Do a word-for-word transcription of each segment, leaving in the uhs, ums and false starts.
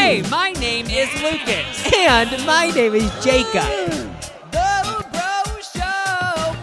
Hey, my name is Lucas. And my name is Jacob. The Bro Show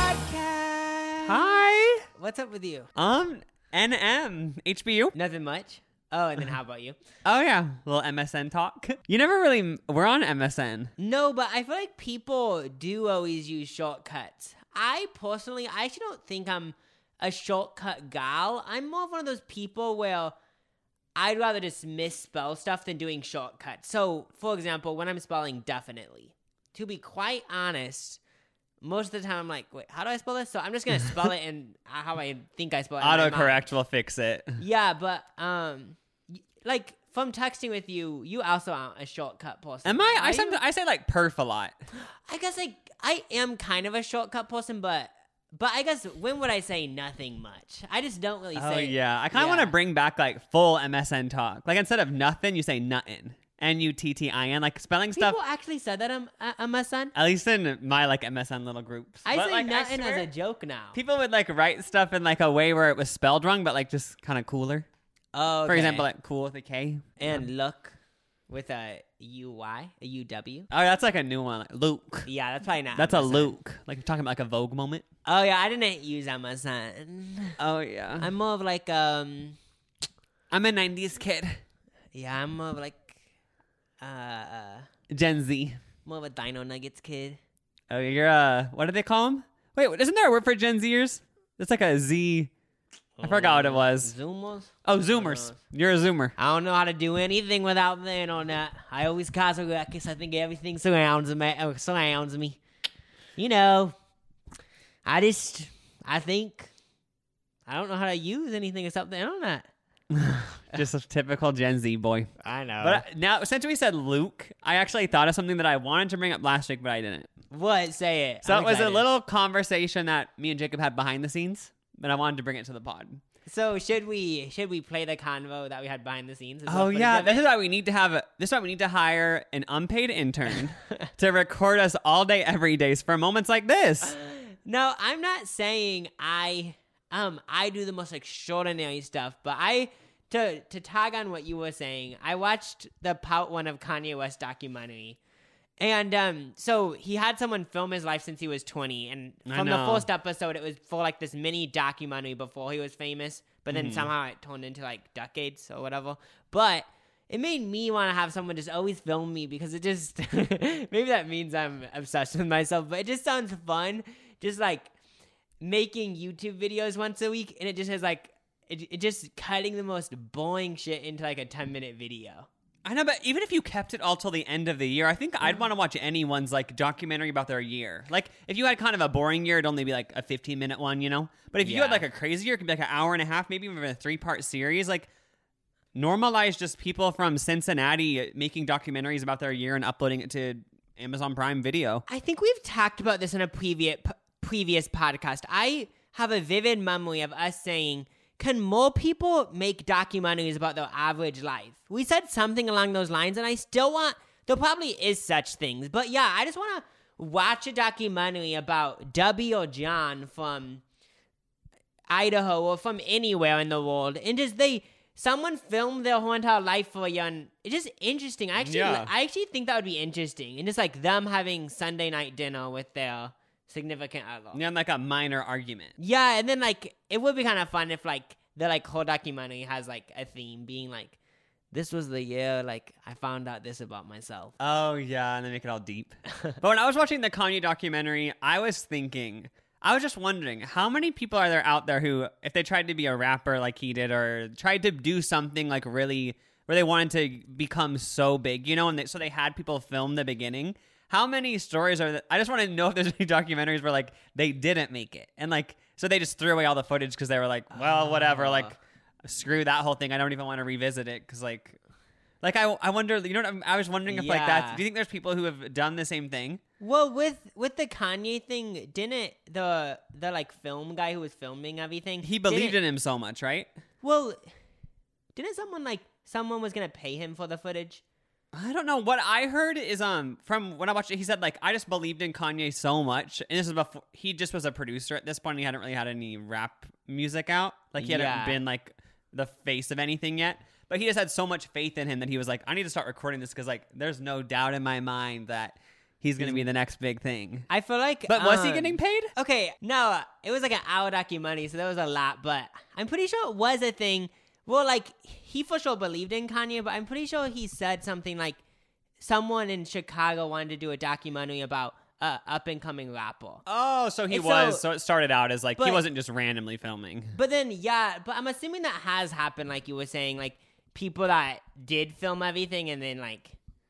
Podcast. Hi. What's up with you? Um, N M, H B U. Nothing much. Oh, and then how about you? Oh, yeah. Little M S N talk. You never really, we're on M S N. No, but I feel like people do always use shortcuts. I personally, I actually don't think I'm a shortcut gal. I'm more of one of those people where I'd rather just misspell stuff than doing shortcuts. So, for example, when I'm spelling definitely, to be quite honest, most of the time I'm like, wait, how do I spell this? So I'm just going to spell it in how I think I spell it. Autocorrect will fix it. Yeah, but, um, like, from texting with you, you also aren't a shortcut person. Am I? Are I, you? some, I say like perf a lot. I guess I, I am kind of a shortcut person, but... But I guess, when would I say nothing much? I just don't really Oh, say... yeah. I kind of yeah. want to bring back, like, full M S N talk. Like, instead of nothing, you say nuttin. N U T T I N. Like, spelling stuff. People actually said that on uh, M S N? At least in my, like, M S N little groups. I But, say like, nothing swear, as a joke now. people would, like, write stuff in, like, a way where it was spelled wrong, but, like, just kind of cooler. Oh, okay. For example, like, cool with a K. And look with a U Y, a U W. Oh, that's, like, a new one. Like, Luke. Yeah, that's probably not That's M a S N. Luke. Like, you're talking about, like, a Vogue moment. Oh, yeah, I didn't use M S N. Oh, yeah. I'm more of like, um... I'm a nineties kid. Yeah, I'm more of like, uh... uh Gen Z. more of a Dino Nuggets kid. Oh, you're, uh... What do they call them? Wait, isn't there a word for Gen Zers? It's like a Z... I forgot what it was. Zoomers? Oh, Zoomers. You're a Zoomer. I don't know how to do anything without the internet. I always cause a ruckus. I think everything surrounds me. Uh, surrounds me. You know, I just, I think, I don't know how to use anything except the internet. Just a typical Gen Z boy. I know. But uh, now, since we said Luke, I actually thought of something that I wanted to bring up last week, but I didn't. What? Say it. So I'm it was excited. a little conversation that me and Jacob had behind the scenes, but I wanted to bring it to the pod. So should we should we play the convo that we had behind the scenes? Is that Oh what yeah, it this is why we need to have. A, this is why we need to hire an unpaid intern to record us all day, every day for moments like this. No, I'm not saying I um I do the most extraordinary stuff, but I to to tag on what you were saying, I watched the part one of Kanye West documentary. And um so he had someone film his life since he was twenty, and I from the know. first episode it was for like this mini documentary before he was famous, but then Mhm. somehow it turned into like decades or whatever. But it made me want to have someone just always film me because it just maybe that means I'm obsessed with myself, but it just sounds fun. Just like making YouTube videos once a week, and it just has like it, it just cutting the most boring shit into like a ten minute video. I know, but even if you kept it all till the end of the year, I think I'd want to watch anyone's like documentary about their year. Like if you had kind of a boring year, it'd only be like a fifteen minute one, you know? But if you Yeah. had like a crazy year, it could be like an hour and a half, maybe even a three part series. Like normalize just people from Cincinnati making documentaries about their year and uploading it to Amazon Prime Video. I think we've talked about this in a previous previous podcast. I have a vivid memory of us saying, can more people make documentaries about their average life? We said something along those lines, and I still want, there probably is such things, but yeah, I just want to watch a documentary about Debbie or John from Idaho or from anywhere in the world, and just they, someone filmed their whole entire life for you, and it's just interesting. I actually, Yeah. I actually think that would be interesting, and just like them having Sunday night dinner with their significant other. Yeah, like a minor argument. Yeah, and then like it would be kind of fun if like the like whole documentary has like a theme being like, this was the year like I found out this about myself. Oh, yeah, and they make it all deep. But when I was watching the Kanye documentary, I was thinking, I was just wondering, how many people are there out there who, if they tried to be a rapper like he did or tried to do something like really, where they wanted to become so big, you know, and they, so they had people film the beginning. How many stories are there? I just want to know if there's any documentaries where like they didn't make it. And like, so they just threw away all the footage because they were like, well, whatever, like screw that whole thing. I don't even want to revisit it because like, like I, I wonder, you know what I'm, I was wondering if like Yeah. that, do you think there's people who have done the same thing? Well, with with the Kanye thing, didn't the the like film guy who was filming everything? He believed didn't- in him so much, right? Well, didn't someone like someone was gonna pay him for the footage? I don't know. What I heard is um from when I watched it, he said like I just believed in Kanye so much, and this is before he just was a producer at this point. He hadn't really had any rap music out, like he hadn't Yeah. been like the face of anything yet. but he just had so much faith in him that he was like, I need to start recording this because like there's no doubt in my mind that he's gonna be the next big thing. I feel like. But was um, he getting paid? Okay, no, it was like an hour documentary, so there was a lot, but I'm pretty sure it was a thing. Well, like, he for sure believed in Kanye, but I'm pretty sure he said something like someone in Chicago wanted to do a documentary about a up-and-coming rapper. Oh, so he And was. so- So it started out as like he but- wasn't just randomly filming. But then, yeah, but I'm assuming that has happened, like you were saying, like, people that did film everything and then, like,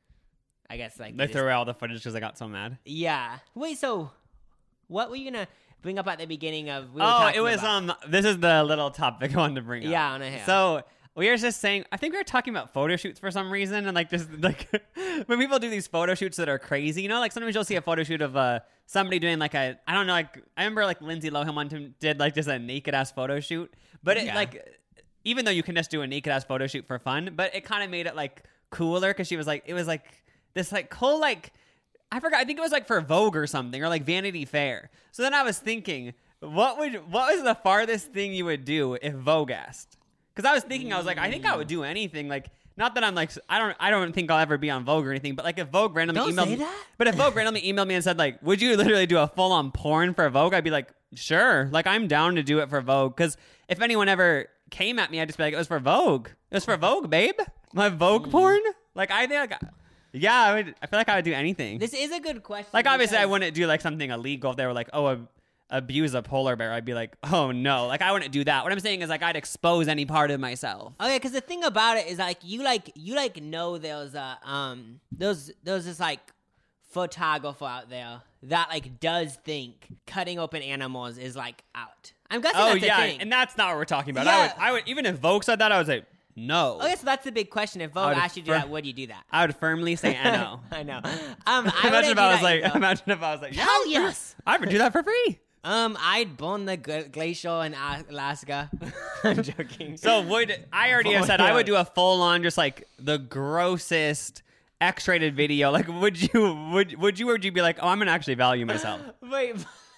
I guess, like... They just- threw away all the footage because they got so mad. Yeah. Wait, so what were you going to bring up at the beginning of... We were Oh, talking it was about? um. This is the little topic I wanted to bring up. Yeah, on a hair. So we were just saying. I think we were talking about photo shoots for some reason, and like just like when people do these photo shoots that are crazy, you know, like sometimes you'll see a photo shoot of uh somebody doing like a I don't know, like I remember like Lindsay Lohan one time did like just a naked ass photo shoot, but it Yeah. like even though you can just do a naked ass photo shoot for fun, but it kind of made it like cooler because she was like it was like this like cool like I forgot I think it was like for Vogue or something or like Vanity Fair. So then I was thinking. What would what was the farthest thing you would do if Vogue asked? Because I was thinking, I was like, I think I would do anything. Like, not that I'm like, I don't, I don't think I'll ever be on Vogue or anything. But like, if Vogue randomly Don't emailed say me, that. but if Vogue randomly emailed me and said like, would you literally do a full on porn for Vogue? I'd be like, sure. Like, I'm down to do it for Vogue. Because if anyone ever came at me, I'd just be like, it was for Vogue. It was for Vogue, babe. My Vogue porn. Like, I think, like, yeah, I would. I feel like I would do anything. This is a good question. Like, obviously, I because- wouldn't do like something illegal if they were like, oh, a, abuse a polar bear. I'd be like, oh no, like I wouldn't do that. What I'm saying is like I'd expose any part of myself. Okay, because the thing about it is like you like you like know there's a um there's there's this like photographer out there that like does think cutting open animals is like out. I'm guessing Oh that's yeah, a thing. and that's not what we're talking about. Yeah. I would, I would, even if Vogue said that, I would say no. Okay, so that's the big question. If I Vogue would asked you to do fir- that, would you do that? I would firmly say no. I know. Um, I imagine wouldn't if do I was that like, either. imagine if I was like, yeah, Hell I would- yes. I would do that for free. Um, I'd burn the gl- glacier in A- Alaska. I'm joking. So would I already have Oh, said I yeah. would do a full on just like the grossest X-rated video? Like, would you would would you or would you be like, oh, I'm gonna actually value myself? Wait.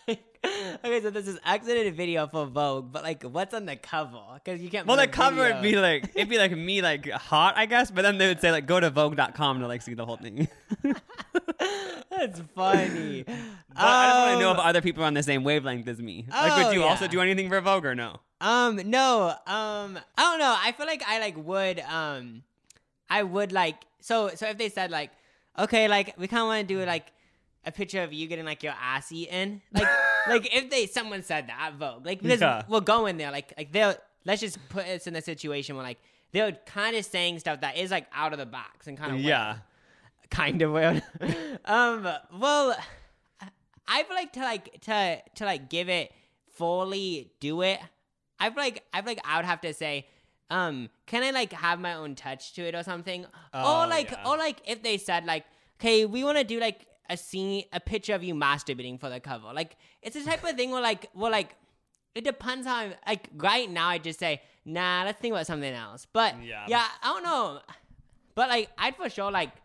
Okay, so this is exited video for Vogue, but like, what's on the cover? Because you can't. Well, put the a cover would video. be like it'd be like me like hot, I guess, but then they would say like go to Vogue dot com to like see the whole thing. That's funny. But I just want to know Um, if other people are on the same wavelength as me. Like, would Oh, you yeah. also do anything for Vogue or no? Um, no, um, I don't know. I feel like I like would, um, I would like, so, so if they said like, okay, like we kind of want to do like a picture of you getting like your ass eaten, like, like if they, someone said that at Vogue, like, because Yeah. we'll go in there, like, like they'll, let's just put us in a situation where like, they're kind of saying stuff that is like out of the box and kind of Yeah. kind of weird. um, well, I feel like to like to to like give it fully do it. I feel like I feel like I would have to say, um, can I like have my own touch to it or something? Oh, or like yeah. or like if they said like, okay, we want to do like a scene, a picture of you masturbating for the cover. Like it's the type of thing where like well like it depends how I'm like right now. I just say nah. Let's think about something else. But Yeah. yeah, I don't know. But like I'd for sure like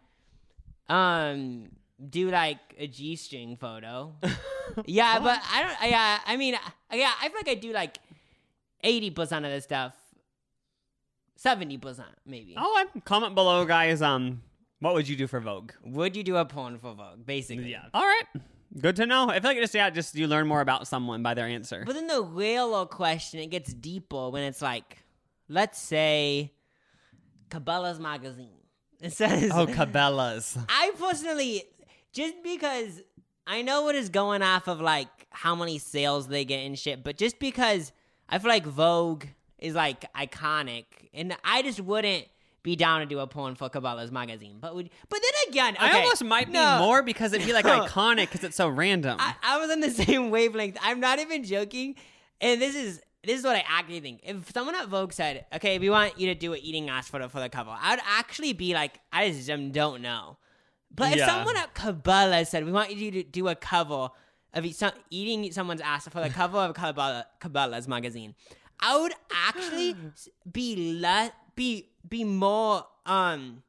um do like a G-string photo. yeah, but I don't yeah, I mean yeah, I feel like I do like eighty percent of the stuff. seventy percent maybe. Oh, comment below, guys. Um, what would you do for Vogue? Would you do a porn for Vogue basically? All right. Good to know. I feel like just yeah, just you learn more about someone by their answer. But then the real question, it gets deeper when it's like, let's say Cabela's magazine. It says Oh, Cabela's. I personally, just because I know what is going off of like how many sales they get and shit, but just because I feel like Vogue is like iconic, and I just wouldn't be down to do a porn for Cabela's magazine. But would, but then again, okay, I almost might be no. more because it'd be like iconic because it's so random. I, I was on the same wavelength. I'm not even joking, and this is. This is what I actually think. If someone at Vogue said, okay, we want you to do an eating ass photo for the cover, I would actually be like, I just don't know. But if Yeah. someone at Cabela said, we want you to do a cover of eat, some, eating someone's ass for the cover of Cabela, Cabela's magazine, I would actually be less, be, be more, um,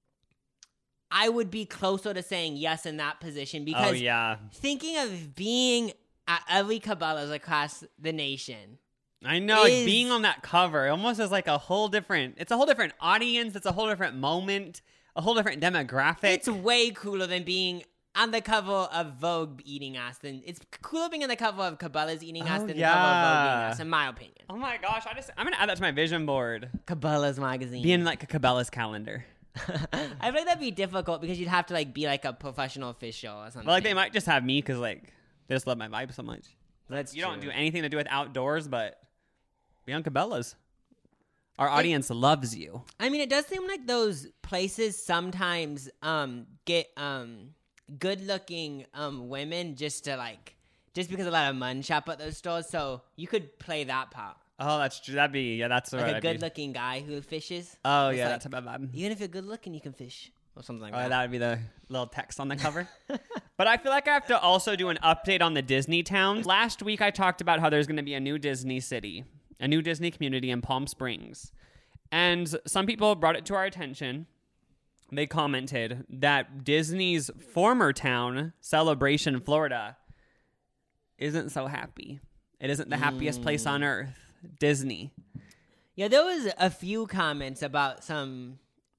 I would be closer to saying yes in that position because oh yeah. thinking of being at every Cabela's across the nation, I know, like is- being on that cover almost is like a whole different, it's a whole different audience. It's a whole different moment, a whole different demographic. It's way cooler than being on the cover of Vogue eating ass than it's cooler being on the cover of Cabela's eating ass Oh, than the cover of Vogue eating yeah. ass, in my opinion. Oh my gosh, I just, I'm going to add that to my vision board. Cabela's magazine. Being like a Cabela's calendar. I feel like that'd be difficult because you'd have to like be like a professional official or something. Well, like they might just have me because like they just love my vibe so much. That's You don't true. do anything to do with outdoors, but be on Cabela's. Our audience loves you. I mean, it does seem like those places sometimes um get um good looking um women just to like just because a lot of men shop at those stores, so you could play that part. Oh, that's true. That'd be, yeah, that's Like what a I'd good be. looking guy who fishes. Oh, It's yeah, like, that's a bad vibe. even if you're good looking, you can fish or something like Oh, that. that would be the little text on the cover. But I feel like I have to also do an update on the Disney towns. Last week, I talked about how there's going to be a new Disney city, a new Disney community in Palm Springs. And some people brought it to our attention. They commented that Disney's former town, Celebration, Florida, isn't so happy. It isn't the happiest place on earth. Disney. Yeah, there was a few comments about some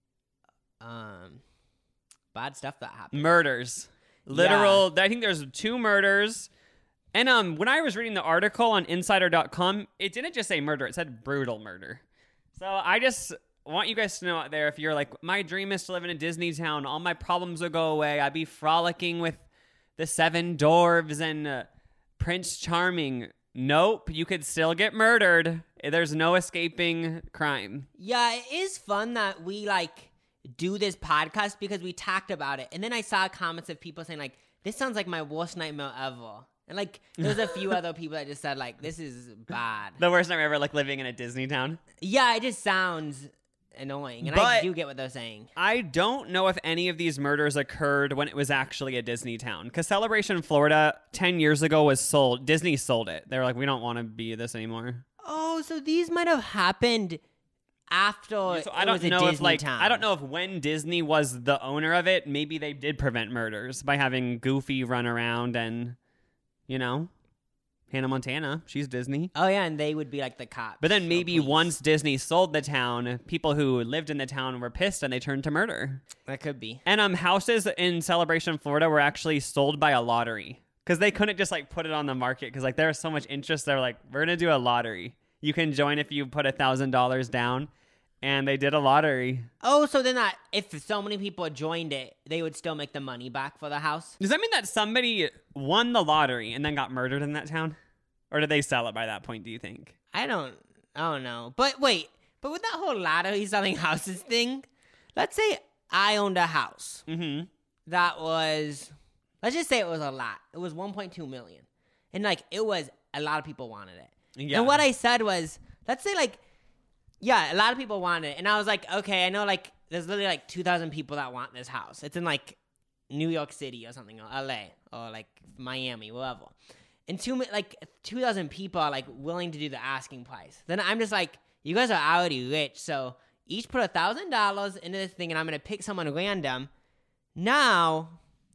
um bad stuff that happened. Murders. Literal. I think there's two murders. And um, when I was reading the article on insider dot com, it didn't just say murder. It said brutal murder. So I just want you guys to know out there, if you're like, my dream is to live in a Disney town. All my problems will go away. I'd be frolicking with the seven dwarves and uh, Prince Charming. Nope. You could still get murdered. There's no escaping crime. Yeah, it is fun that we like do this podcast because we talked about it. And then I saw comments of people saying like, this sounds like my worst nightmare ever. And like, there's a few other people that just said like, this is bad. The worst nightmare ever, like living in a Disney town. Yeah, it just sounds annoying. And I But- do get what they're saying. I don't know if any of these murders occurred when it was actually a Disney town. Because Celebration, Florida, ten years ago was sold. Disney sold it. They were like, we don't want to be this anymore. Oh, so these might have happened after So it I don't was a know Disney if like town. I don't know if when Disney was the owner of it, maybe they did prevent murders by having Goofy run around and, you know, Hannah Montana. She's Disney. Oh yeah, and they would be like the cops. But then or maybe police. once Disney sold the town, people who lived in the town were pissed and they turned to murder. that could be. And um, houses in Celebration, Florida, were actually sold by a lottery because they couldn't just like put it on the market because like there was so much interest. They're like, we're gonna do a lottery. You can join if you put a thousand dollars down, and they did a lottery. Oh, so then that if so many people joined it, they would still make the money back for the house. Does that mean that somebody won the lottery and then got murdered in that town, or did they sell it by that point? Do you think? I don't, I don't know. But wait, but with that whole lottery selling houses thing, let's say I owned a house Mm-hmm. that was, let's just say it was a lot. It was one point two million, and like it was a lot of people wanted it. Yeah. And what I said was, let's say like, yeah, a lot of people wanted it, and I was like, okay, I know like there's literally like two thousand people that want this house. It's in like New York City or something, or L A, or like Miami, wherever. And two mi- like two thousand people are like willing to do the asking price. Then I'm just like, you guys are already rich, so each put a thousand dollars into this thing, and I'm gonna pick someone random. Now,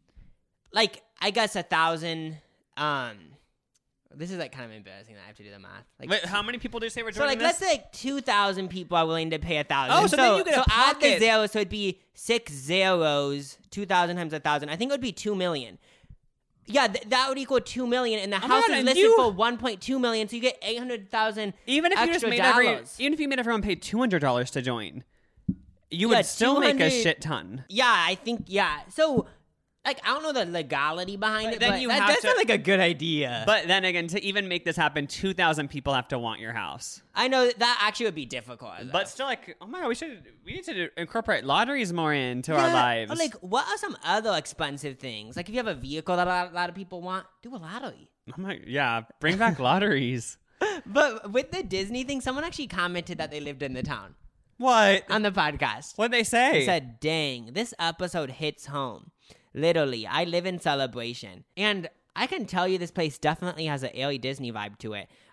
like I guess a thousand. Um, this is like kind of embarrassing that I have to do the math. Like, Wait, how many people do you say were so joining like this? let's say like two thousand people are willing to pay a thousand. Oh, so then you get a so add the pocket. zero, so it'd be six zeros. Two thousand times a thousand. I think it would be two million. Yeah, th- that would equal two million, and the my house God, is and listed you- for one point two million. So you get eight hundred thousand. even if you just extra made every, dollars. even if you made everyone pay two hundred dollars to join, you would Yeah, still make a 200 shit ton. Yeah, I think yeah. So like I don't know the legality behind But it, then but you that have does to- sound like a good idea. But then again, to even make this happen, two thousand people have to want your house. I know that, that actually would be difficult. But still, like, oh my god, we should we need to incorporate lotteries more into Yeah, our lives. or, like, what are some other expensive things? Like, if you have a vehicle that a lot, a lot of people want, do a lottery. oh my, yeah, bring back lotteries. But with the Disney thing, someone actually commented that they lived in the town What? on the podcast. What'd they say? They said, dang, this episode hits home. Literally, I live in Celebration. And I can tell you this place definitely has an early Disney vibe to it.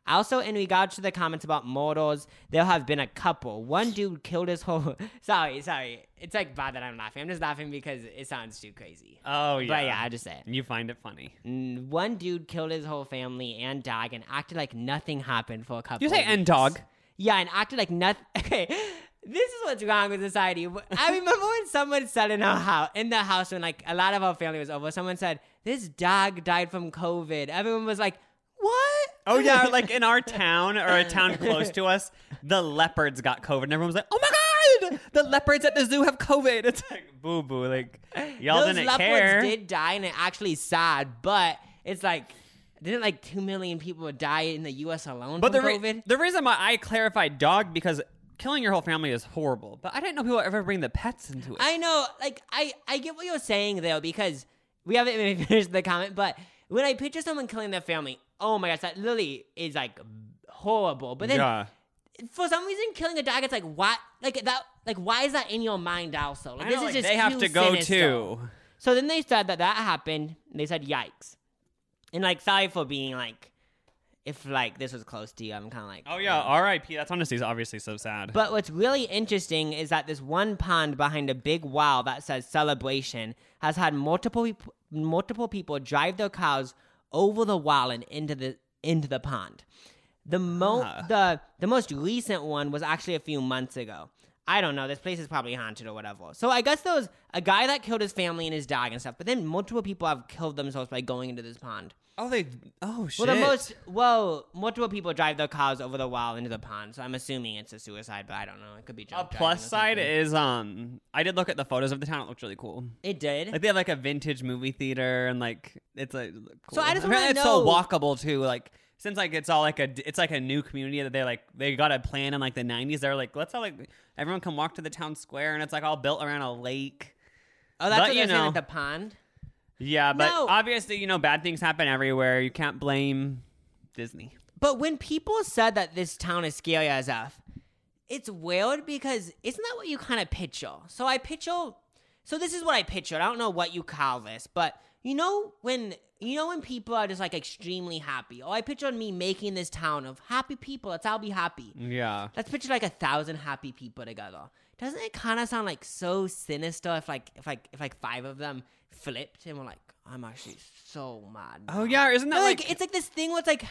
Also, in regards to the comments about mortals, there have been a couple. One dude killed his whole... sorry, sorry. It's like bad that I'm laughing. I'm just laughing because it sounds too crazy. Oh, yeah. But yeah, I just say it. You find it funny. Mm, One dude killed his whole family and dog and acted like nothing happened for a couple You say of and weeks. dog. Yeah, and acted like nothing... Okay, this is what's wrong with society. I remember when someone said in our house, in the house when like a lot of our family was over, someone said, this dog died from COVID. Everyone was like, what? Oh, yeah, like in our town or a town close to us, the leopards got COVID. And everyone was like, oh, my God, the leopards at the zoo have COVID. It's like, boo-boo. Like, y'all Those didn't leopards care. did die, and it actually sad, but it's like, didn't like two million people die in the U S alone But from the, re- COVID? the reason why I clarified dog, because killing your whole family is horrible. But I didn't know people would ever bring the pets into it. I know, like, I, I get what you're saying, though, because we haven't even finished the comment, but when I picture someone killing their family, oh my gosh, that literally is, like, horrible. But then, yeah. for some reason, killing a dog, it's like, what? Like, that, like, why is that in your mind also? Like, I this know, is like, just they have too to go, sinister. too. So then they said that that happened, and they said, yikes. And, like, sorry for being, like, if, like, this was close to you, I'm kind of like... Oh, yeah, R I P. That's honestly obviously so sad. But what's really interesting is that this one pond behind a big wall that says celebration has had multiple peop- multiple people drive their cars over the wall and into the into the pond. The mo Ah. the the most recent one was actually a few months ago. I don't know. This place is probably haunted or whatever. So I guess there was a guy that killed his family and his dog and stuff. But then multiple people have killed themselves by going into this pond. Oh, they... Oh, shit. Well, the most... Well, multiple people drive their cars over the wall into the pond. So I'm assuming it's a suicide, but I don't know. It could be A drunk driving plus or side something. is, um... I did look at the photos of the town. It looked really cool. It did? Like, they have, like, a vintage movie theater, and, like, it's, like, cool. So I just Apparently wanna it's so know- walkable, too. Like, since, like, it's all, like, a... It's, like, a new community that they, like... They got a plan in, like, the nineties. They're like, let's all, like... Everyone can walk to the town square, and it's, like, all built around a lake. Oh, that's But, what you you're saying know- at the pond? Yeah, but No. obviously, you know, bad things happen everywhere. You can't blame Disney. But when people said that this town is scary as F, it's weird because isn't that what you kind of picture? So I picture, so this is what I pictured. I don't know what you call this, but you know when you know when people are just like extremely happy. Oh, I pictured me making this town of happy people. Let's all be happy. Yeah. Let's picture like a thousand happy people together. Doesn't it kind of sound like so sinister if like if like if like five of them flipped and were like, I'm actually so mad. Oh, now." yeah. Isn't that, No, like... like, it's like this thing where it's like,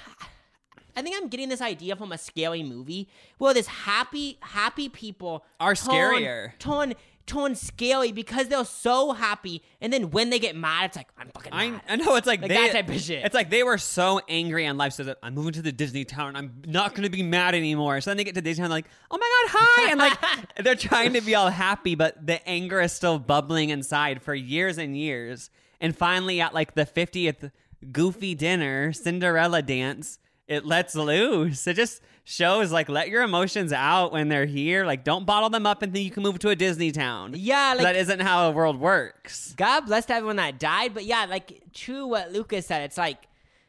I think I'm getting this idea from a scary movie where this happy, happy people Are turn- scarier. turn, turn scary because they're so happy, and then when they get mad, it's like I'm fucking I, mad. I know it's like, Like they, that type of shit. It's like they were so angry on life, so that I'm moving to the Disney town. I'm not going to be mad anymore. So then they get to Disney town, like, oh my god, hi, and like they're trying to be all happy, but the anger is still bubbling inside for years and years. And finally, at like the fiftieth Goofy dinner, Cinderella dance, it lets loose. It just shows like let your emotions out when they're here. Like don't bottle them up and think you can move to a Disney town. Yeah, like that isn't how the world works. God bless everyone that died, but yeah, like true what Lucas said. It's like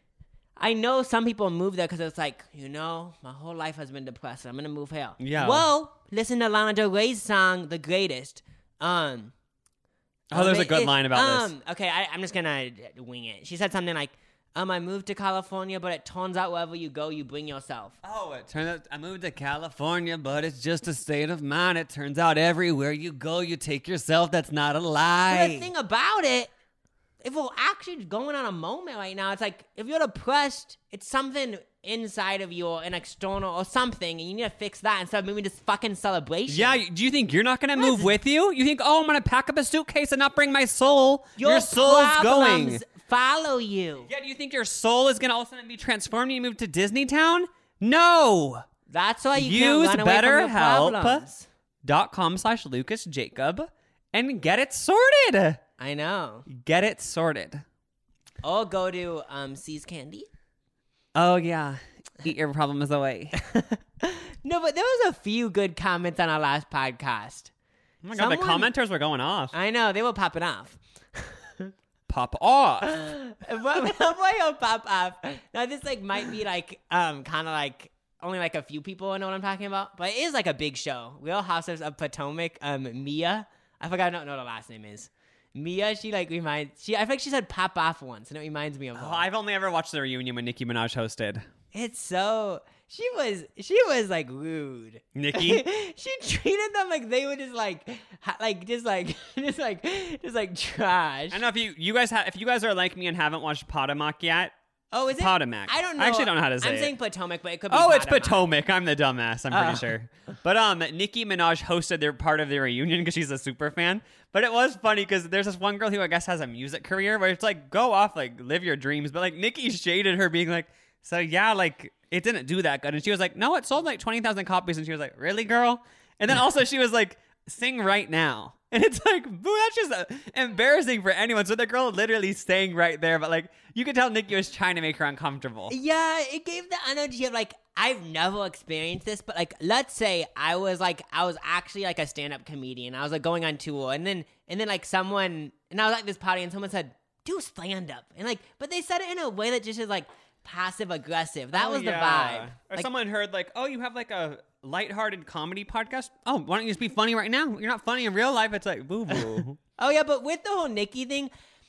I know some people move there because it's like, you know, my whole life has been depressed. I'm gonna move here. Yeah. Well, listen to Lana Del Rey's song, "The Greatest." Um. Oh, there's um, a good it- line about this. um, Okay, I, I'm just gonna wing it. She said something like, "Um, I moved to California, but it turns out wherever you go, you bring yourself." Oh, it turns out I moved to California, but it's just a state of mind. It turns out everywhere you go, you take yourself. That's not a But lie. the thing about it, if we're actually going on a moment right now, it's like if you're depressed, it's something inside of you or an external or something, and you need to fix that instead of moving this fucking celebration. Yeah, do you think you're not going to move That's- with you? You think, oh, I'm going to pack up a suitcase and not bring my soul? your, your soul's problems going. follow you. Yeah, do you think your soul is going to all of a sudden be transformed and you move to Disney Town? No. That's why you Use can't run away from your BetterHelp. problems. Dot com slash Lucas Jacob and get it sorted. I know. Get it sorted. Or go to um, C's Candy. Oh, yeah. Eat your problems away. No, but there was a few good comments on our last podcast. Oh my god, the Someone- commenters were going off. I know, they were popping off. Pop off. What why you'll pop off? Now this like might be like um kind of like only like a few people know what I'm talking about, but it is like a big show. Real Housewives of Potomac. Um, Mia, I forgot. I don't know what her last name is. Mia, she like reminds she. I think she said pop off once, and it reminds me of her. Oh, I've only ever watched the reunion when Nicki Minaj hosted. It's so she was she was like rude. Nikki? She treated them like they were just like ha- like just like just like just like trash. I don't know if you you guys have if you guys are like me and haven't watched Potomac yet. Oh, is it Potomac? I don't know. I actually don't know how to say I'm it. saying Potomac, but it could be Oh, it's Potomac. Potomac. I'm the dumbass. I'm pretty Oh. sure. But um, Nicki Minaj hosted their part of their reunion because she's a super fan. But it was funny because there's this one girl who I guess has a music career where it's like, go off, like live your dreams. But like Nicki shaded her being like, so yeah, like it didn't do that good. And she was like, no, it sold like twenty thousand copies. And she was like, really, girl? And then also she was like, sing right now. And it's like, boo, that's just uh, embarrassing for anyone. So the girl literally staying right there. But like, you could tell Nicki was trying to make her uncomfortable. Yeah, it gave the energy of like, I've never experienced this, but like, let's say I was like, I was actually like a stand-up comedian. I was like going on tour, and then and then like someone, and I was at this party, and someone said, do stand-up, and like, but they said it in a way that just is like passive aggressive. That Oh, was the yeah. vibe. Or Like, someone heard like, oh, you have like a lighthearted comedy podcast? Oh, why don't you just be funny right now? You're not funny in real life. It's like, boo boo. oh yeah, but with the whole Nicki thing,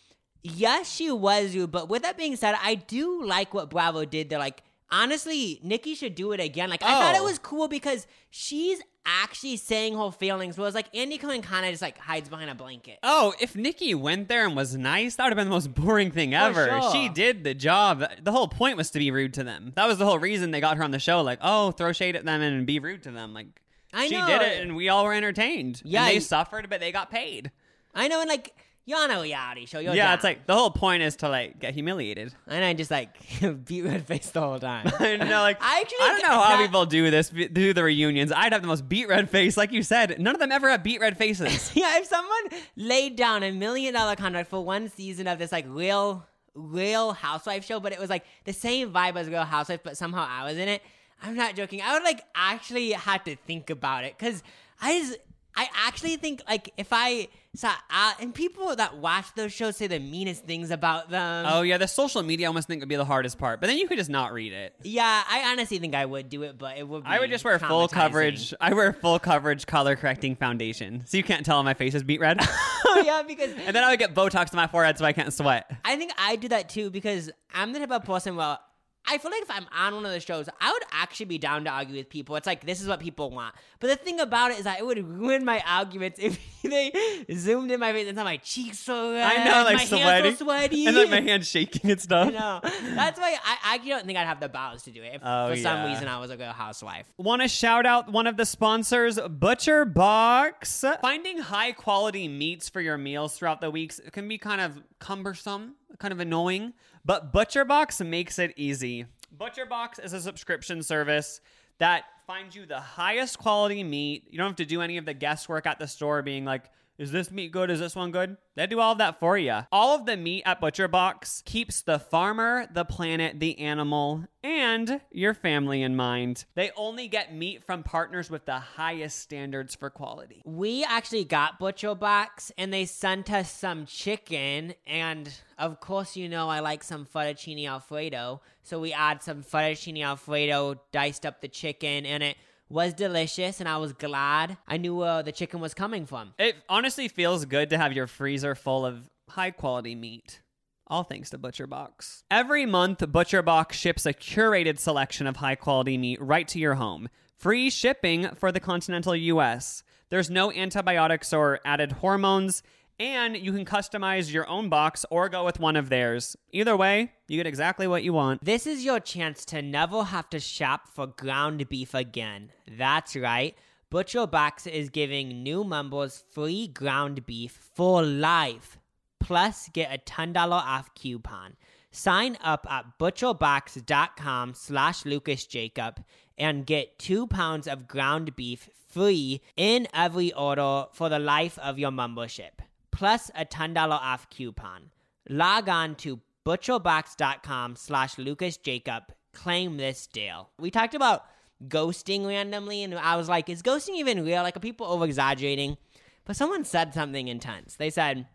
yes, she was rude. But with that being said, I do like what Bravo did. They're like, honestly, Nicki should do it again. Like, I thought it Oh. was cool because she's actually saying her feelings. Whereas, like, Andy Cohen kind of just like hides behind a blanket. Oh, if Nicki went there and was nice, that would have been the most boring thing ever. sure. She did the job. The whole point was to be rude to them. That was the whole reason they got her on the show. Like, oh, throw shade at them and be rude to them. Like, I she know. did it, and we all were entertained. Yeah, and they you- suffered, but they got paid. I know, and like, you're on a reality show. You're yeah, down. it's like the whole point is to like get humiliated. And I just like beat red face the whole time. I know, like I actually I don't know how that- people do this, do the reunions. I'd have the most beat red face, like you said. None of them ever have beat red faces. Yeah, if someone laid down a million dollar contract for one season of this like real, real housewife show, but it was like the same vibe as Real Housewife, but somehow I was in it. I'm not joking. I would like actually have to think about it because I just, I actually think like if I saw uh, and people that watch those shows say the meanest things about them. Oh yeah, the social media I almost think would be the hardest part, but then you could just not read it. Yeah, I honestly think I would do it, but it would. Be I would just wear full traumatizing. coverage. I wear full coverage color correcting foundation, so you can't tell my face is beat red. Oh yeah, because And then I would get Botox to my forehead so I can't sweat. I think I do that too because I'm the type of person where I feel like if I'm on one of those shows, I would actually be down to argue with people. It's like, this is what people want. But the thing about it is that it would ruin my arguments if they zoomed in my face and saw my cheeks so red. I know, like my sweaty, hands so sweaty. and then my hands shaking and stuff. No, that's why I, I actually don't think I'd have the balls to do it if Oh, for some yeah. reason I was a Real Housewife. Want to shout out one of the sponsors, Butcher Box. Finding high quality meats for your meals throughout the weeks can be kind of cumbersome, kind of annoying, but Butcher Box makes it easy. Butcher Box is a subscription service that finds you the highest quality meat. You don't have to do any of the guesswork at the store being like, is this meat good? Is this one good? They do all of that for you. All of the meat at Butcher Box keeps the farmer, the planet, the animal, and your family in mind. They only get meat from partners with the highest standards for quality. We actually got Butcher Box and they sent us some chicken. And of course, you know, I like some fettuccine Alfredo. So we add some fettuccine Alfredo, diced up the chicken, and it was delicious. And I was glad I knew where the chicken was coming from. It honestly feels good to have your freezer full of high quality meat. All thanks to Butcher Box. Every month, Butcher Box ships a curated selection of high quality meat right to your home. Free shipping for the continental U S. There's no antibiotics or added hormones, and you can customize your own box or go with one of theirs. Either way, you get exactly what you want. This is your chance to never have to shop for ground beef again. That's right. Butcher Box is giving new members free ground beef for life. Plus, get a ten dollars off coupon. Sign up at butcherbox.com slash lucasjacob and get two pounds of ground beef free in every order for the life of your membership. Plus a ten dollars off coupon. Log on to butcherbox.com slash lucasjacob. Claim this deal. We talked about ghosting randomly, and I was like, is ghosting even real? Like, are people over-exaggerating? But someone said something intense. They said,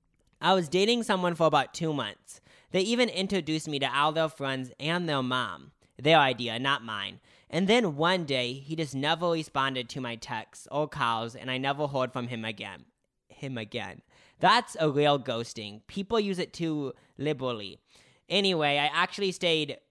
I was dating someone for about two months. They even introduced me to all their friends and their mom. Their idea, not mine. And then one day, he just never responded to my texts or calls, and I never heard from him again. Him again. That's a real ghosting. People use it too liberally. Anyway, I actually stayed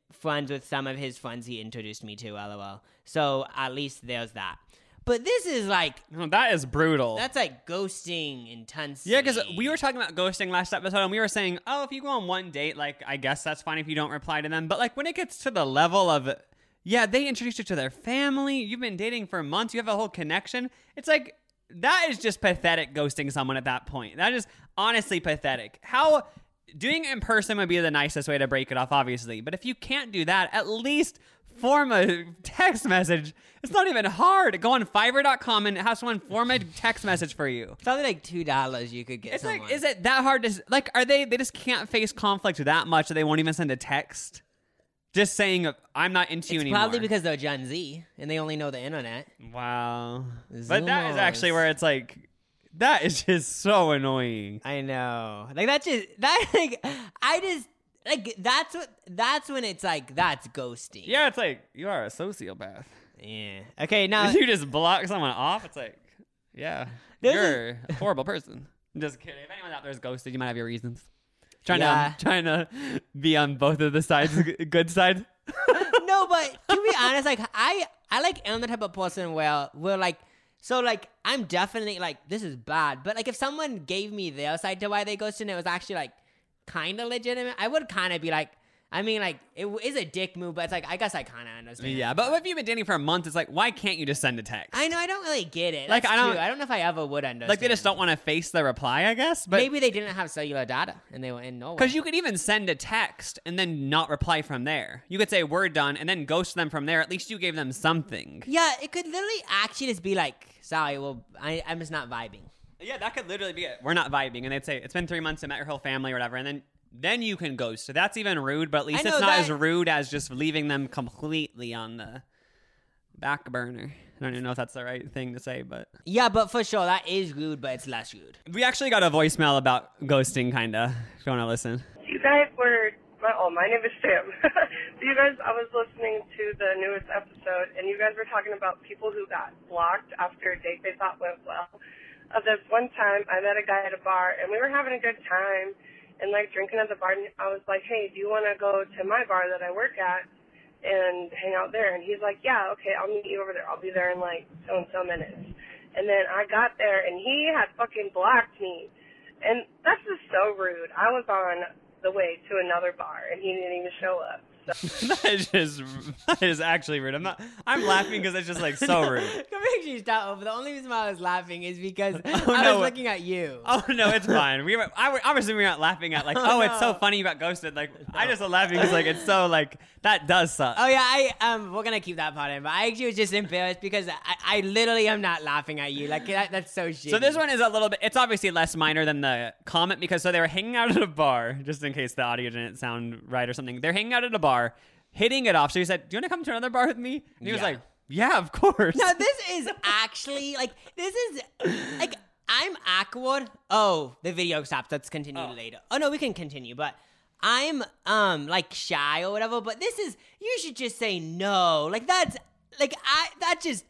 friends with some of his friends he introduced me to, lol. So at least there's that. But this is like... Oh, that is brutal. That's like ghosting intensely. Yeah, because we were talking about ghosting last episode, and we were saying, oh, if you go on one date, like, I guess that's fine if you don't reply to them. But, like, when it gets to the level of, yeah, they introduced you to their family, you've been dating for months, you have a whole connection, it's like, that is just pathetic ghosting someone at that point. That is honestly pathetic. How... Doing it in person would be the nicest way to break it off, obviously. But if you can't do that, at least form a text message. It's not even hard. Go on Fiverr dot com and have someone form a text message for you. Probably like two dollars you could get It's someone. like, is it that hard to, like, are they, they just can't face conflict that much that they won't even send a text? Just saying, I'm not into you it's anymore. probably because they're Gen Z and they only know the internet. Wow. But that is actually where it's like, that is just so annoying. I know. Like that just that like I just like that's what that's when it's like that's ghosting. Yeah, it's like you are a sociopath. Yeah. Okay, now you just block someone off. It's like, yeah, This you're a horrible person. I'm just kidding. If anyone out there is ghosted, you might have your reasons. Trying Yeah. to trying to be on both of the sides, good side. No, but to be honest, like I I like am the type of person where we're like so like I'm definitely like this is bad, but like if someone gave me their side to why they ghosted and it was actually like kind of legitimate, I would kind of be like, I mean, like it is a dick move, but it's like I guess I kind of understand. Yeah, but if you've been dating for a month, it's like why can't you just send a text? I know I don't really get it. Like, That's I don't- true. I don't know if I ever would understand. Like they just don't want to face the reply, I guess. But Maybe they didn't have cellular data and they were in Norway. because you could even send a text and then not reply from there. You could say we're done and then ghost them from there. At least you gave them something. Yeah, it could literally actually just be like, sorry, well, I, I'm just not vibing. Yeah, that could literally be it. We're not vibing, and they'd say it's been three months. I met your whole family or whatever, and then then you can ghost. So that's even rude, but at least I it's know not that- as rude as just leaving them completely on the back burner. I don't even know if that's the right thing to say, but Yeah, but for sure, that is rude, but it's less rude. we actually got a voicemail about ghosting, kinda. If you want to listen. You guys were, oh, my name is Sam. You guys, I was listening to the newest episode, and you guys were talking about people who got blocked after a date they thought went well. Uh, this one time, I met a guy at a bar, and we were having a good time, and like drinking at the bar, and I was like, hey, do you want to go to my bar that I work at and hang out there? And he's like, yeah, okay, I'll meet you over there. I'll be there in like so-and-so minutes. And then I got there, and he had fucking blocked me. And that's just so rude. I was on the way to another bar, and he didn't even show up. So. that is just that is actually rude. I'm not. I'm laughing because it's just like so rude. Can we actually stop over? The only reason why I was laughing is because Oh, I no. was looking at you. Oh no, it's fine. We were, I were, obviously we were not laughing at like, oh, Oh, it's so no. funny you got ghosted. Like I just was laughing because like it's so like that does suck. Oh yeah, I um, we're gonna keep that part in. But I actually was just embarrassed because I, I literally am not laughing at you. Like that, that's so shitty. So this one is a little bit. It's obviously less minor than the comment because so they were hanging out at a bar. Just in case the audio didn't sound right or something, they're hanging out at a bar, hitting it off. So he said, "Do you want to come to another bar with me?" And he was Yeah. like, "Yeah, of course." No, this is actually like this is like I'm awkward. Oh, the video stopped. Let's continue Oh. later. Oh no, we can continue, but I'm um like shy or whatever. But this is you should just say no. Like that's like I that just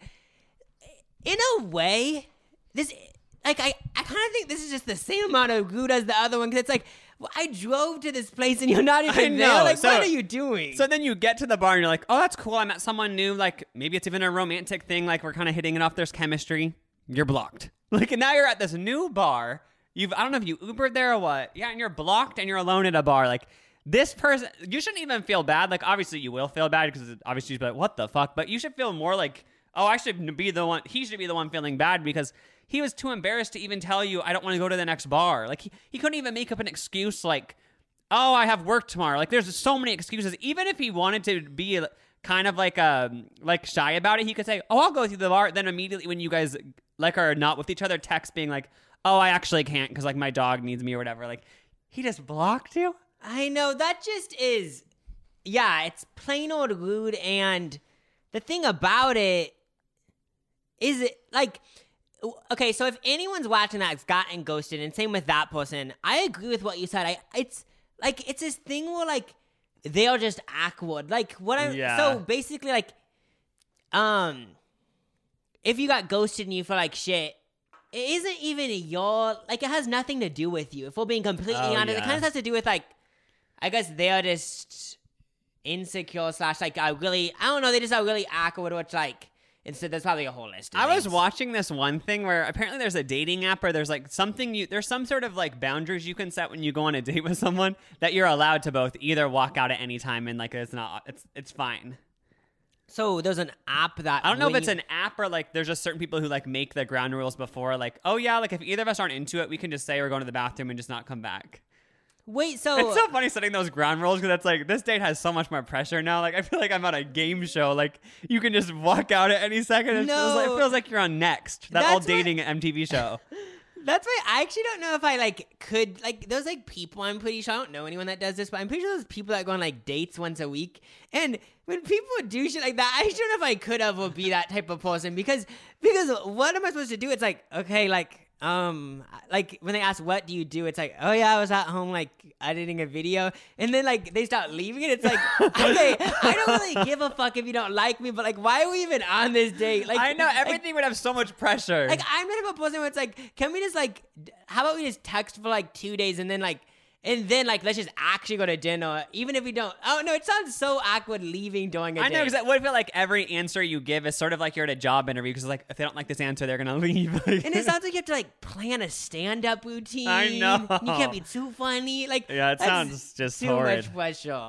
in a way this like I I kind of think this is just the same amount of rude as the other one because it's like. Well, I drove to this place and you're not even I there. know. Like, So- what are you doing? So then you get to the bar and you're like, "Oh, that's cool. I met someone new. Like maybe it's even a romantic thing. Like we're kind of hitting it off. There's chemistry." You're blocked. Like and now you're at this new bar. You've I don't know if you Ubered there or what. Yeah, and you're blocked and you're alone at a bar. Like this person, you shouldn't even feel bad. Like obviously you will feel bad because obviously you'd be like, "What the fuck?" But you should feel more like, "Oh, I should be the one. He should be the one feeling bad because." He was too embarrassed to even tell you, "I don't want to go to the next bar." Like he, he couldn't even make up an excuse like, "Oh, I have work tomorrow." Like there's so many excuses. Even if he wanted to be kind of like um like shy about it, he could say, "Oh, I'll go through the bar." Then immediately when you guys like are not with each other, text being like, "Oh, I actually can't because like my dog needs me or whatever." Like he just blocked you. I know that just is, yeah, it's plain old rude. And the thing about it is it like, okay, so if anyone's watching that's gotten ghosted, and same with that person, I agree with what you said. I it's like it's this thing where like they're just awkward. Like what I'm Yeah. so basically like, um, if you got ghosted and you feel like shit. It isn't even your, like, it has nothing to do with you. If we're being completely Oh, honest, it yeah. kind of has to do with, like, I guess they're just, insecure slash like a really I don't know. They just are really awkward, which like. Instead, there's probably a whole list of I was things. watching this one thing where apparently there's a dating app or there's like something you there's some sort of like boundaries you can set when you go on a date with someone that you're allowed to both either walk out at any time and like it's not it's it's fine. So there's an app that I don't know if when it's you- an app or like there's just certain people who like make the ground rules before like, oh yeah, like if either of us aren't into it, we can just say we're going to the bathroom and just not come back. Wait, so It's so funny setting those ground rules because it's like this date has so much more pressure now. Like I feel like I'm on a game show. Like you can just walk out at any second. It, No. feels, like, it feels like you're on Next, that That's old what- dating M T V show. That's why I actually don't know if I like could like there's like people I'm pretty sure I don't know anyone that does this, but I'm pretty sure there's people that go on like dates once a week. And when people do shit like that, I don't know if I could ever be that type of person because because what am I supposed to do? It's like, okay, like um like when they ask what do you do, it's like, oh yeah, I was at home like editing a video, and then like they start leaving it. It's like, okay, I don't really give a fuck if you don't like me, but like why are we even on this date? Like I know like, everything would have so much pressure. Like I'm the type of person where it's like, can we just like, d- how about we just text for like two days and then like, and then like let's just actually go to dinner, even if we don't. Oh no, it sounds so awkward leaving during a I date. know because what if it, like every answer you give is sort of like you're at a job interview because like if they don't like this answer they're gonna leave. Like- And it sounds like you have to like plan a stand-up routine. I know. You can't be too funny. Like Yeah, it that's sounds just too horrid. much pressure.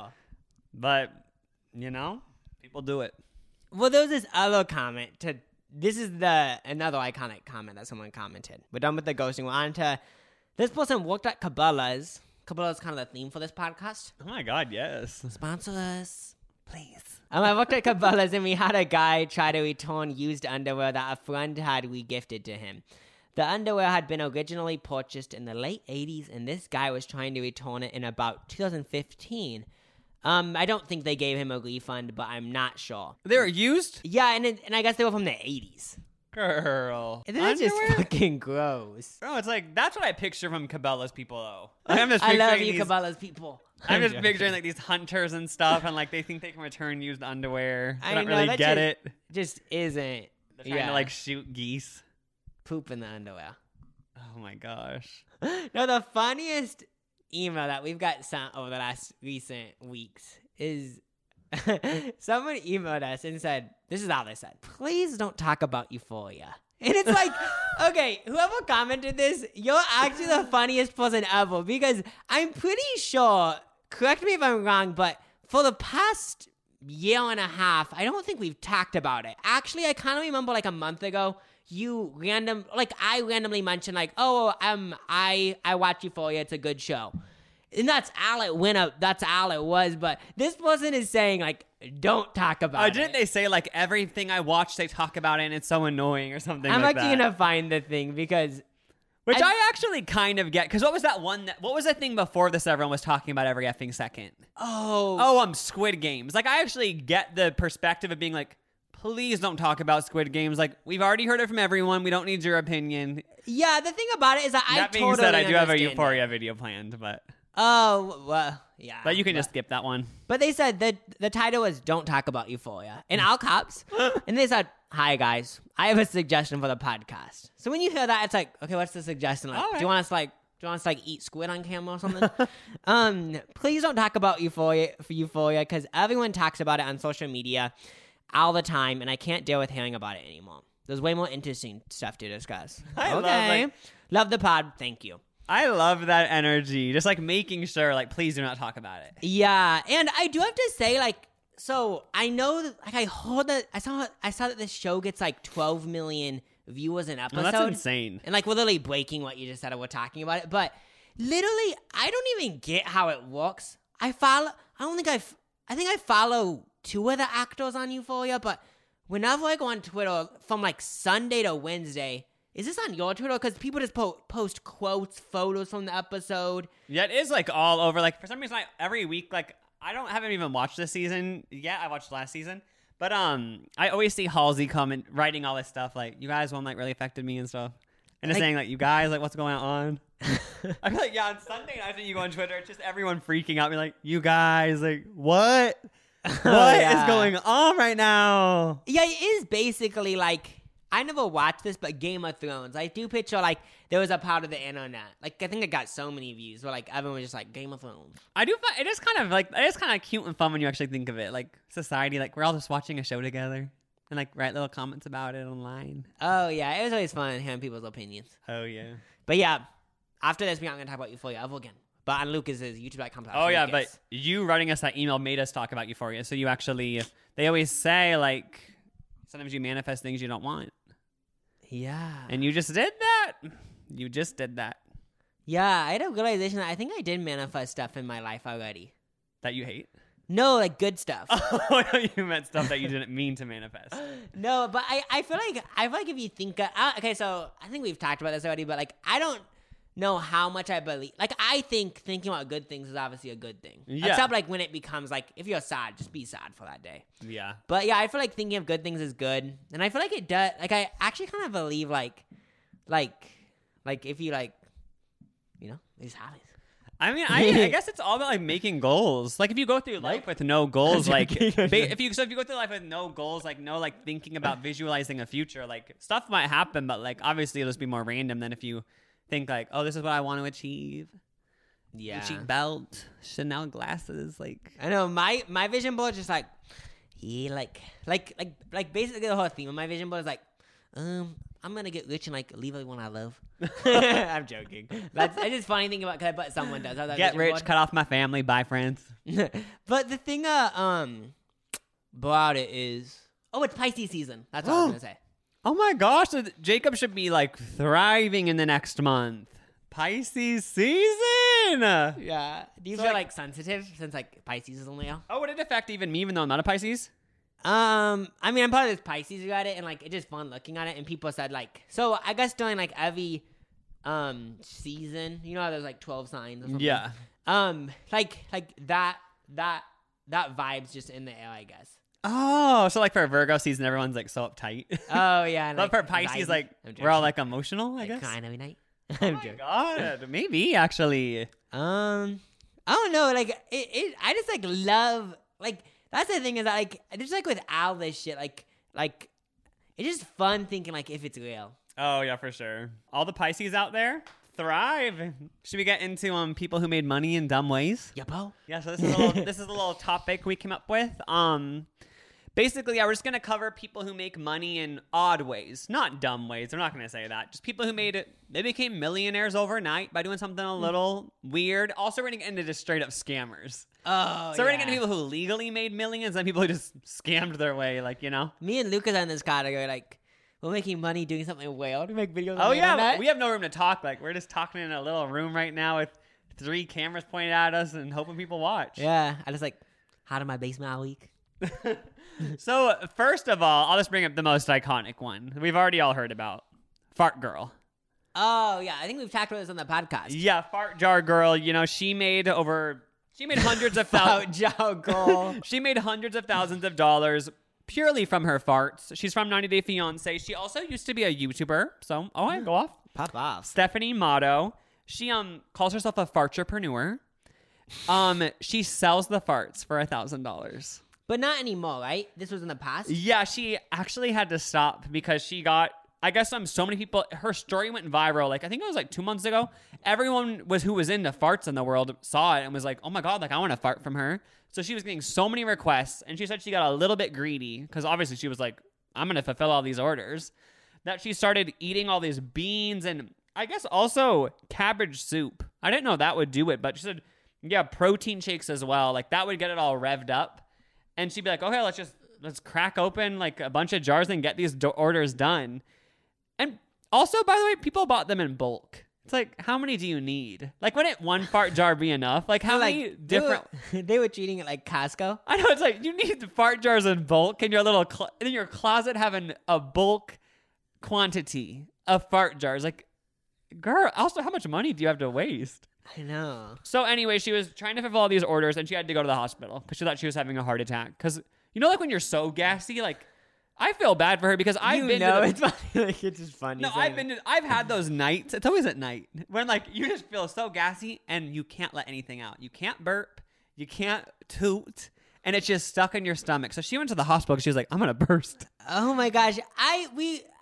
But you know, people do it. Well, there was this other comment to. This is the another iconic comment that someone commented. We're done with the ghosting. We're on to this person worked at Cabela's. Cabela's kind of the theme for this podcast. Oh my god, yes. Sponsor us, please. Um, I worked at Cabela's and we had a guy try to return used underwear that a friend had re-gifted to him. The underwear had been originally purchased in the late eighties, and this guy was trying to return it in about two thousand fifteen. Um, I don't think they gave him a refund, but I'm not sure. They were used? Yeah, and it, and I guess they were from the eighties. Girl. And that's just Underwear? fucking gross. Oh, it's like that's what I picture from Cabela's people though. Like, I'm just I love picturing you, these- Cabela's people. I'm just joking. picturing like these hunters and stuff, and like they think they can return used underwear. They I don't know, really that get just- it. Just isn't. They're trying yeah, to like shoot geese. poop in the underwear. Oh my gosh. No, the funniest email that we've got sent over the last recent weeks is someone emailed us and said, this is how they said, please don't talk about Euphoria. And it's like, okay, whoever commented this, you're actually the funniest person ever because I'm pretty sure, correct me if I'm wrong, but for the past year and a half, I don't think we've talked about it. Actually, I kind of remember like a month ago, you random, like I randomly mentioned like, oh, um, I, I watch Euphoria, it's a good show. And that's all it went up. That's all it was. But this person is saying like, don't talk about Oh, it. didn't they say like everything I watch they talk about it and it's so annoying or something I'm like actually that? gonna find the thing because Which I- I, actually kind of get because what was that one? That, what was the thing before this? Everyone was talking about every effing second. oh, Oh, um, Squid Games. Like I actually get the perspective of being like, please don't talk about Squid Games. Like we've already heard it from everyone. We don't need your opinion. yeah. The thing about it is that I that being totally said, I do have a understand Euphoria it. video planned, but Oh well, yeah. but you can just skip that one. But they said that the title was "Don't Talk About Euphoria" in all caps, and they said, "Hi guys, I have a suggestion for the podcast." So when you hear that, it's like, okay, what's the suggestion? Like, All do right. you want us like, do you want us to like eat squid on camera or something? um, please don't talk about Euphoria for Euphoria because everyone talks about it on social media all the time, and I can't deal with hearing about it anymore. There's way more interesting stuff to discuss. I love, okay, like- love the pod. Thank you. I love that energy. Just like making sure, like, please do not talk about it. Yeah, and I do have to say, like, so I know, that, like, I heard that I saw, I saw that this show gets like twelve million viewers an No, episode, that's insane. and like we're literally breaking what you just said. We're talking about it, but literally, I don't even get how it works. I follow. I don't think I. f- I think I follow two of the actors on Euphoria, but whenever I go on Twitter from like Sunday to Wednesday. Is this on your Twitter? Because people just po- post quotes, photos from the episode. Yeah, it is like all over. Like for some reason, I, every week, like I don't haven't even watched this season yet. I watched last season, but um, I always see Halsey comment writing all this stuff like, "You guys, one like really affected me and stuff," and just Like- saying like, "You guys, like, what's going on?" I feel like yeah, on Sunday nights when you go on Twitter, it's just everyone freaking out, be like, "You guys, like, what? What is yeah. going on right now?" Yeah, it is basically like I never watched this, but Game of Thrones. I do picture like there was a part of the internet. Like I think it got so many views where like everyone was just like Game of Thrones. I do find it is kind of like it is kind of cute and fun when you actually think of it. Like society, like we're all just watching a show together and like write little comments about it online. Oh yeah, it was always fun hearing people's opinions. Oh yeah. But yeah, after this, we aren't gonna talk about Euphoria ever again. But on Lucas's YouTube dot com. Oh yeah, but you writing us that email made us talk about Euphoria. So you actually, they always say like sometimes you manifest things you don't want. Yeah. And you just did that. You just did that. Yeah, I had a realization that I think I did manifest stuff in my life already. That you hate? No, like good stuff. Oh, you meant stuff that you didn't mean to manifest. No, but I, I feel like I feel like if you think uh, uh, okay, so I think we've talked about this already, but like I don't know how much I believe. Like I think thinking about good things is obviously a good thing. Yeah. Except like when it becomes like if you're sad, just be sad for that day. Yeah. But yeah, I feel like thinking of good things is good, and I feel like it does. Like I actually kind of believe like, like, like if you like, you know, these habits. I mean, I, I guess it's all about like making goals. Like if you go through life with no goals, like ba- if you so if you go through life with no goals, like no like thinking about visualizing a future, like stuff might happen, but like obviously it'll just be more random than if you think like, oh, this is what I want to achieve. Yeah. Gucci belt, Chanel glasses, like I know my my vision board is just like, yeah, like like like like basically the whole theme of my vision board is like, um, I'm gonna get rich and like leave everyone I love. I'm joking. That's it's just funny thinking about because I bet someone does have that get vision rich, board. cut off my family, bye friends. But the thing uh um about it is, oh, it's Pisces season. That's what I was gonna say. Oh my gosh, so Jacob should be like thriving in the next month. Pisces season. Yeah. Do you So, feel like- like sensitive since like Pisces is a Leo? Oh, would it affect even me, even though I'm not a Pisces? Um, I mean, I'm part of this Pisces who got it, and like it's just fun looking at it. And people said like, so I guess during like every um season, you know, how there's like twelve signs. Or something? Yeah. Um, like like that that that vibe's just in the air, I guess. Oh, so like for a Virgo season, everyone's like so uptight. Oh yeah, and, But like, for Pisces, anxiety. like I'm we're all joking. like emotional, I Like, guess. crying every night. Oh I'm my joking. god, maybe actually. Um, I don't know. Like it, it, I just like love. Like that's the thing is that like just like with all this shit, like like it's just fun thinking like if it's real. Oh yeah, for sure. All the Pisces out there, thrive. Should we get into um people who made money in dumb ways? Yupo. Yeah, so this is a little this is a little topic we came up with. Um basically, yeah, we're just gonna cover people who make money in odd ways, not dumb ways. We're not gonna say that. Just people who made it they became millionaires overnight by doing something a little weird. Also we're gonna get into just straight up scammers. Oh, So we're yeah. gonna get into people who legally made millions and people who just scammed their way, like, you know? Me and Lucas are in this category. Like we're making money doing something weird. We make videos. Oh on the yeah, internet. we have no room to talk. Like we're just talking in a little room right now with three cameras pointed at us and hoping people watch. Yeah, I just like hot in my basement all week. So first of all, I'll just bring up the most iconic one we've already all heard about, Fart Girl. Oh yeah, I think we've talked about this on the podcast. Yeah, Fart Jar Girl. You know, she made over, she made hundreds of thousands. Joe girl. She made hundreds of thousands of dollars purely from her farts. She's from ninety Day Fiancé. She also used to be a YouTuber. So, oh, I go off. Pop off. Stephanie Motto. She um calls herself a fartrepreneur. Um, she sells the farts for a thousand dollars. But not anymore, right? This was in the past. Yeah, she actually had to stop because she got, I guess, um, so many people. Her story went viral. Like I think it was like two months ago. Everyone was who was into farts in the world saw it and was like, "Oh my god, like I want to fart from her." So she was getting so many requests, and she said she got a little bit greedy because obviously she was like, "I'm gonna fulfill all these orders." That she started eating all these beans and I guess also cabbage soup. I didn't know that would do it, but she said, yeah, protein shakes as well. Like that would get it all revved up. And she'd be like, okay, let's just, let's crack open like a bunch of jars and get these do- orders done. And also, by the way, people bought them in bulk. It's like, how many do you need? Like, wouldn't one fart jar be enough? Like, how like, many they different... were, they were treating it like Costco. I know, it's like, you need the fart jars in bulk in your little, cl- in your closet having a bulk quantity of fart jars. Like, girl, also, how much money do you have to waste? I know. So anyway, she was trying to fulfill all these orders, and she had to go to the hospital because she thought she was having a heart attack. Because you know, like when you're so gassy, like I feel bad for her because I've you been. know, to the, it's funny. Like it's just funny. no, I've been. To, I've had those nights. It's always at night when like you just feel so gassy and you can't let anything out. You can't burp. You can't toot. And it's just stuck in your stomach. So she went to the hospital because she was like, I'm gonna burst. Oh my gosh, I we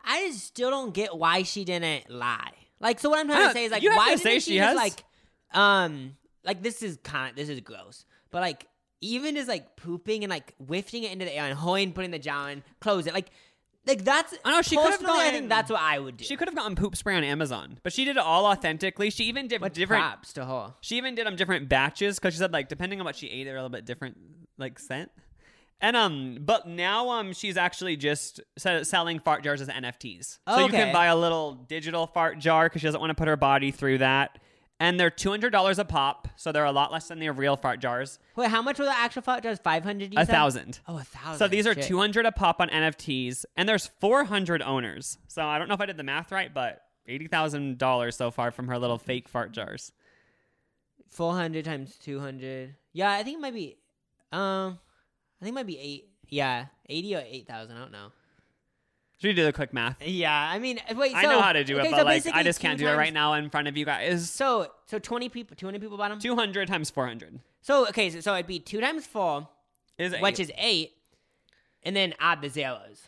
I just still don't get why she didn't lie. Like, so what I'm trying to say is, like, you have why to didn't say she she just, has. like, um, like, this is kind of, this is gross. But, like, even just, like, pooping and, like, whiffing it into the air and hoeing, putting the jar in, close it. Like, like that's, I know, she could have personally, I gotten- think that's what I would do. She could have gotten poop spray on Amazon, but she did it all authentically. She even did But different. props to her. She even did them different batches because she said like depending on what she ate, they're a little bit different like scent. And um, but now um, she's actually just se- selling fart jars as N F Ts. So you Okay. can buy a little digital fart jar because she doesn't want to put her body through that. And they're two hundred dollars a pop, so they're a lot less than the real fart jars. Wait, how much were the actual fart jars? five hundred, you A said? thousand. Oh, a thousand. So these are Shit. two hundred a pop on N F Ts, and there's four hundred owners. So I don't know if I did the math right, but eighty thousand dollars so far from her little fake fart jars. four hundred times two hundred. Yeah, I think it might be, um, I think it might be eight. Yeah, eighty or eight thousand. I don't know. Should we do the quick math? Yeah, I mean, wait. So, I know how to do okay, it, but so like basically I just two can't do it times- right now in front of you guys. So, so twenty people, two hundred people bought them. two hundred times four hundred So, okay, so, so it'd be two times four, is which eight. is eight, and then add the zeros.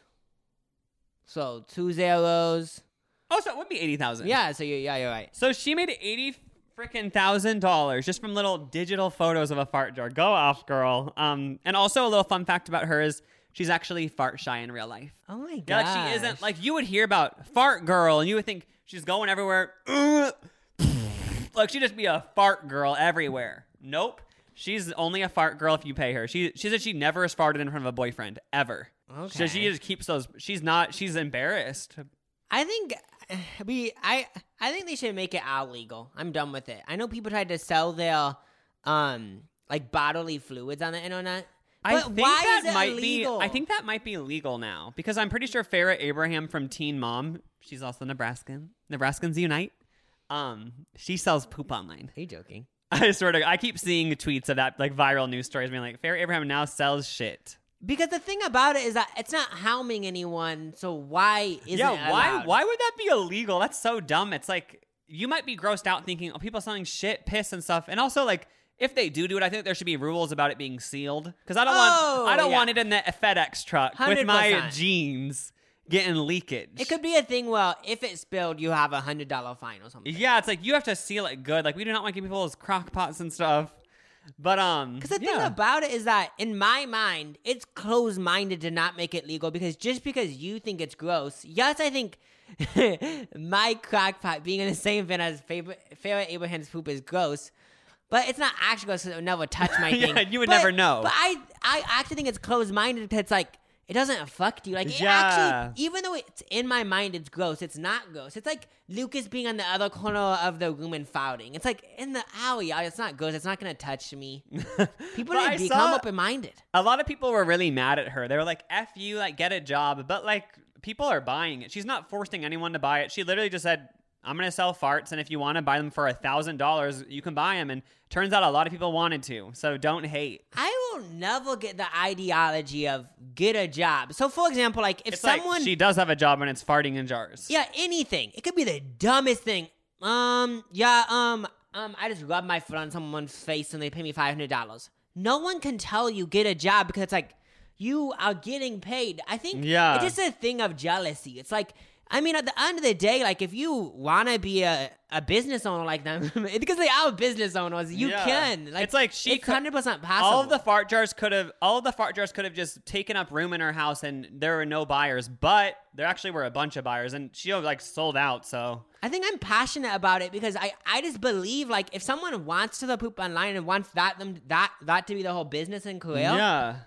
So two zeros. Oh, so it would be eighty thousand. Yeah. So you, yeah, you're right. So she made eighty freaking thousand dollars just from little digital photos of a fart jar. Go off, girl. Um, and also a little fun fact about her is she's actually fart shy in real life. Oh my god. Yeah, like she isn't like you would hear about fart girl, and you would think she's going everywhere. Like she'd just be a fart girl everywhere. Nope, she's only a fart girl if you pay her. She she said she never has farted in front of a boyfriend ever. Okay. So she just keeps those. She's not. She's embarrassed. I think we I I think they should make it illegal. I'm done with it. I know people tried to sell their um like bodily fluids on the internet. I But think why that is it might illegal? be. I think that might be illegal now because I'm pretty sure Farrah Abraham from Teen Mom. She's also Nebraskan. Nebraskans Unite. Um, she sells poop online. Are you joking? I sort of. I keep seeing tweets of that, like viral news stories, being like, "Farrah Abraham now sells shit." Because the thing about it is that it's not harming anyone, so why isn't yeah, it why? allowed? Why would that be illegal? That's so dumb. It's like you might be grossed out thinking, "Oh, people selling shit, piss, and stuff." And also, like, if they do do it, I think there should be rules about it being sealed because I don't Oh, want. I don't yeah. want it in the FedEx truck with my one hundred percent. jeans getting leakage. It could be a thing where if it's spilled, you have a hundred dollar fine or something. Yeah, it's like you have to seal it good. Like we do not want to give people those crock pots and stuff. But um, Because the yeah. thing about it is that, in my mind, it's closed-minded to not make it legal. Because just because you think it's gross, yes, I think my crockpot being in the same bin as favorite, Farrah Abraham's poop is gross. But it's not actually gross because it would never touch my Yeah, thing. you would But- never know. But I, I actually think it's closed-minded because it's like, it doesn't affect you. Like, it Yeah. actually, even though it's in my mind, it's gross. It's not gross. It's like Lucas being on the other corner of the room and farting. It's like in the alley. It's not gross. It's not going to touch me. People But need I to become saw- open-minded. A lot of people were really mad at her. They were like, F you, like, get a job. But, like, people are buying it. She's not forcing anyone to buy it. She literally just said, I'm going to sell farts, and if you want to buy them for a thousand dollars, you can buy them. And turns out a lot of people wanted to. So don't hate. I will never get the ideology of get a job. So, for example, like if It's someone, like she does have a job, and it's farting in jars. yeah, anything. It could be the dumbest thing. Um, yeah, um, um, I just rub my foot on someone's face and they pay me five hundred dollars. No one can tell you get a job because it's like you are getting paid. I think Yeah. it's just a thing of jealousy. It's like, I mean, at the end of the day, like if you want to be a, a business owner like them, because they are business owners, you Yeah. can. Like, It's like she it's could- one hundred percent possible. All of the fart jars could have, all of the fart jars could have just taken up room in her house, and there were no buyers. But there actually were a bunch of buyers, and she like sold out. So I think I'm passionate about it because I, I just believe like if someone wants to the poop online and wants that them that that to be the whole business and career, yeah,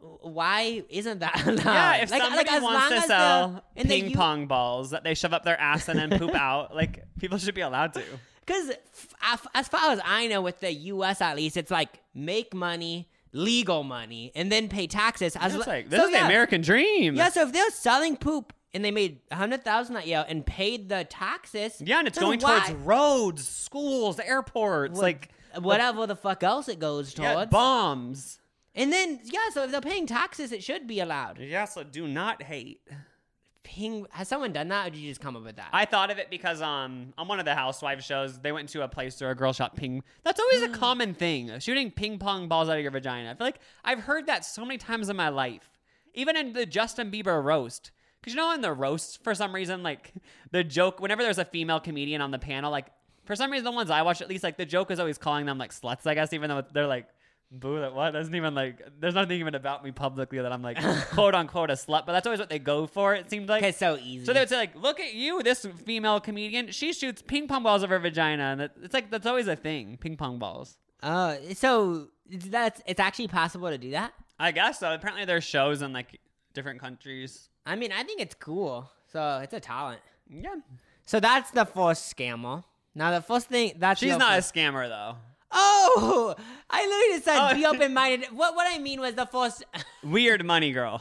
why isn't that allowed? yeah. If Like- somebody like, as wants long to as the- sell and the ping U- pong balls that they shove up their ass and then poop out, like people should be allowed to. Because f- as far as I know, with the U S at least, it's like make money, legal money, and then pay taxes. As It's well- like this so, is the yeah. American dream. Yeah, so if they're selling poop and they made a hundred thousand that year and paid the taxes, yeah, and it's then going why? towards roads, schools, airports, What- like whatever the fuck else it goes yeah, towards. bombs. And then yeah, so if they're paying taxes, it should be allowed. Yeah, so do not hate. Ping, has someone done that, or did you just come up with that? I thought of it because um on one of the Housewives shows, they went to a place where a girl shot ping. That's always a common thing, shooting ping pong balls out of your vagina. I feel like I've heard that so many times in my life. Even in the Justin Bieber roast, Because you know, in the roast, for some reason, like the joke, whenever there's a female comedian on the panel, like for some reason, the ones I watch, at least, like the joke is always calling them like sluts, I guess, even though they're like, boo, that what? Doesn't even like, there's nothing even about me publicly that I'm like, quote unquote, a slut, but that's always what they go for, it seemed like. It's so easy. So they would say, like, look at you, this female comedian, she shoots ping pong balls of her vagina. And it, it's like, that's always a thing, ping pong balls. Oh, so that's it's actually possible to do that? I guess so. Apparently there's shows in like different countries. I mean, I think it's cool. So it's a talent. Yeah. So that's the first scammer. Now the first thing that's She's your not first- a scammer, though. Oh, I literally just said Oh. be open minded. What what I mean was the first. Weird money girl.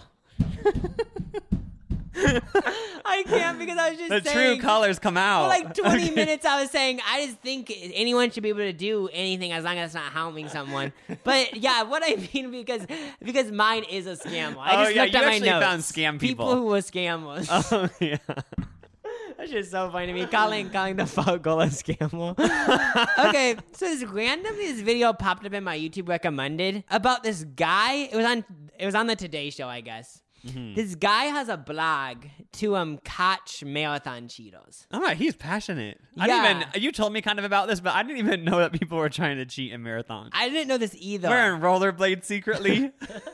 I can't because I was just The saying. true colors come out. For like twenty Okay. minutes, I was saying I just think anyone should be able to do anything as long as it's not harming someone. But yeah, what I mean because because mine is a scam. I Oh, just yeah, looked you at my actually notes. found scam people. People who were scammers. Oh, yeah. That's just so funny to me. Calling calling the fuck girl a scammer. Okay, so this randomly this video popped up in my YouTube recommended about this guy. It was on it was on the Today Show, I guess. Mm-hmm. This guy has a blog to um catch marathon cheaters. Oh, he's passionate. I Yeah. didn't even, you told me kind of about this, but I didn't even know that people were trying to cheat in marathons. I didn't know this either. Wearing rollerblades secretly.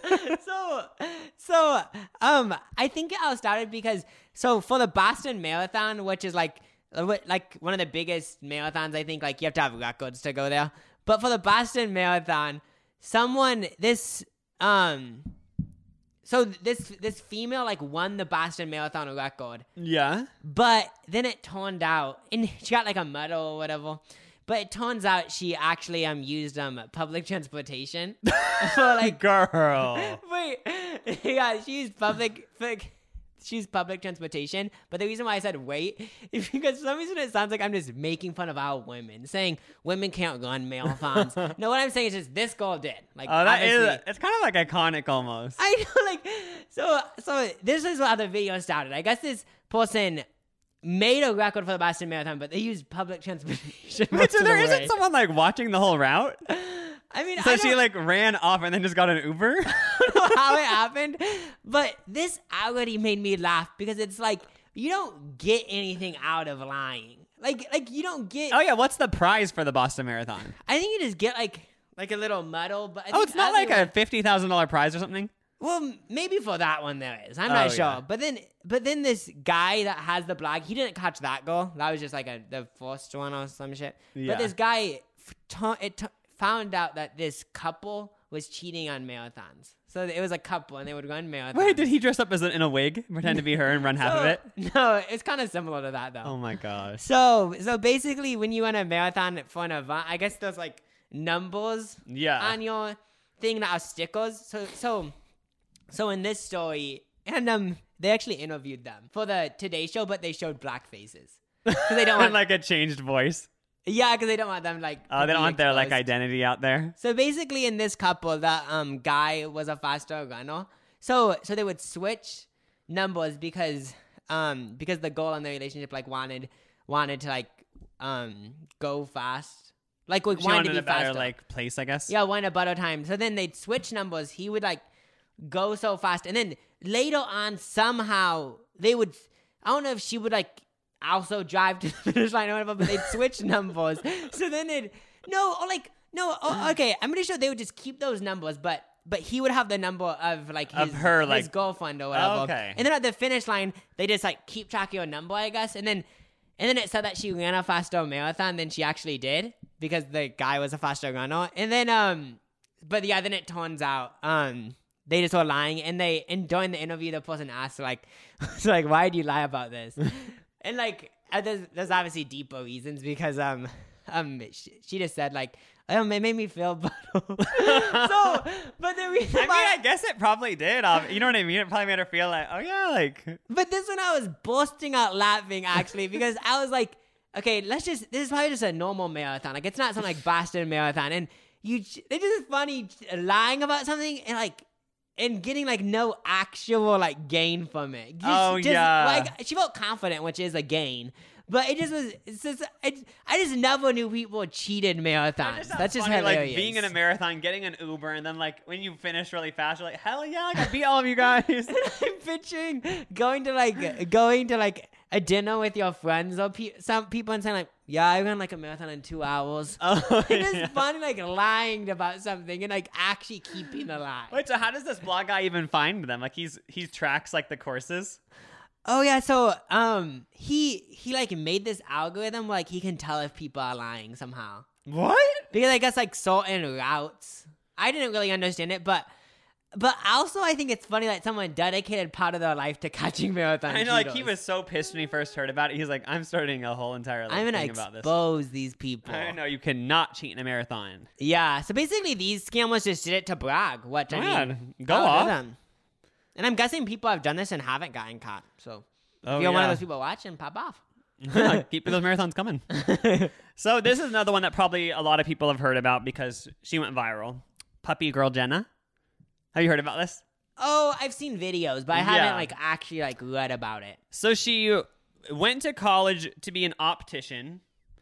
so so um I think it all started because so for the Boston Marathon, which is like uh, what- like one of the biggest marathons, I think like you have to have records to go there. But for the Boston Marathon, someone this um so this this female like won the Boston Marathon record. Yeah. But then it turned out, and she got like a medal or whatever. But it turns out she actually um used um public transportation for like Girl. wait yeah she used public like she used public transportation. But the reason why I said wait is because for some reason it sounds like I'm just making fun of our women, saying women can't run marathons. No, what I'm saying is just this girl did. Like Oh, that obviously- is, it's kind of like iconic almost. I know, like, so, so this is how the video started. I guess this person made a record for the Boston Marathon, but they used public transportation. Wait, most so of there the isn't way. someone like watching the whole route? I mean, So I she don't like ran off and then just got an Uber? know how it happened, but this already made me laugh because it's like, you don't get anything out of lying. Like, like you don't get, Oh yeah, what's the prize for the Boston Marathon? I think you just get like, like a little medal, but I Oh, think it's not like everyone- a fifty thousand dollars prize or something? Well, m- maybe for that one there is. I'm Oh, not sure. yeah. But then, but then this guy that has the blog, he didn't catch that girl. That was just like a the first one or some shit. Yeah. But this guy, f- t- it t- found out that this couple was cheating on marathons. So it was a couple, and they would run marathons. Wait, did he dress up as a, in a wig, pretend to be her, and run half of So- it? No, it's kind of similar to that though. Oh my gosh. So, so basically, when you run a marathon for an event, I guess there's like numbers Yeah. on your thing that are stickers. So, so, so in this story, and um, they actually interviewed them for the Today Show, but they showed black faces because they don't want, like a changed voice. yeah, because they don't want them like. Oh, to they don't be want their like exposed. identity out there. So basically, in this couple, the um guy was a faster runner. So so they would switch numbers because um because the girl in the relationship like wanted wanted to like um go fast, like like She wanted wanted to be a better faster. like place, I guess. Yeah, wanted a better time. So then they'd switch numbers. He would like go so fast, and then later on somehow they would. I don't know if she would like also drive to the finish line or whatever, but they'd switch numbers. So then it no or like no oh, okay. I'm pretty sure they would just keep those numbers, but but he would have the number of like his, Of her, his like- girlfriend or whatever. Okay. And then at the finish line, they just like keep track of your number, I guess, and then. And then it said that she ran a faster marathon than she actually did because the guy was a faster runner. And then, um, but yeah, then it turns out, um, they just were lying. And they, and during the interview, the person asked, like, so like, why did you lie about this? And like, uh, there's, there's obviously deeper reasons because, um, um, she, she just said like, oh, it made me feel better. So, but the reason I mean, why, I guess it probably did. Um, you know what I mean? It probably made her feel like, oh yeah, like but this one I was bursting out laughing actually because I was like, okay, let's just, this is probably just a normal marathon. Like, it's not some like Boston Marathon. And you, it's just funny lying about something and like, and getting like no actual like gain from it. Just, Oh, just, yeah. Like, she felt confident, which is a gain. But it just was. It's just. It, I just never knew people cheated marathons. That just sounds That's just funny, hilarious. like being in a marathon, getting an Uber, and then like when you finish really fast, you're like, hell yeah, like, I beat all of you guys. I'm picturing going to like going to like a dinner with your friends or pe- some people and saying like, yeah, I ran like a marathon in two hours. Oh, It is yeah. funny like lying about something and like actually keeping the lie. Wait, so how does this blog guy even find them? Like he's he tracks like the courses. Oh yeah, so um he he like made this algorithm where, like he can tell if people are lying somehow. What? Because I guess like certain routes. I didn't really understand it, but but also I think it's funny that someone dedicated part of their life to catching marathon I know, like he cheaters. was so pissed when he first heard about it. He's like, I'm starting a whole entire like, I'm gonna thing about this. expose these people. I know you cannot cheat in a marathon. Yeah, so basically these scammers just did it to brag. What I Man, mean, go oh, off. good them. And I'm guessing people have done this and haven't gotten caught. So Oh, if you're one of yeah. those people watching, pop off. Keep those marathons coming. So this is another one that probably a lot of people have heard about because she went viral. Puppy girl Jenna. Have you heard about this? Oh, I've seen videos, but I haven't Yeah. like actually like read about it. So she went to college to be an optician,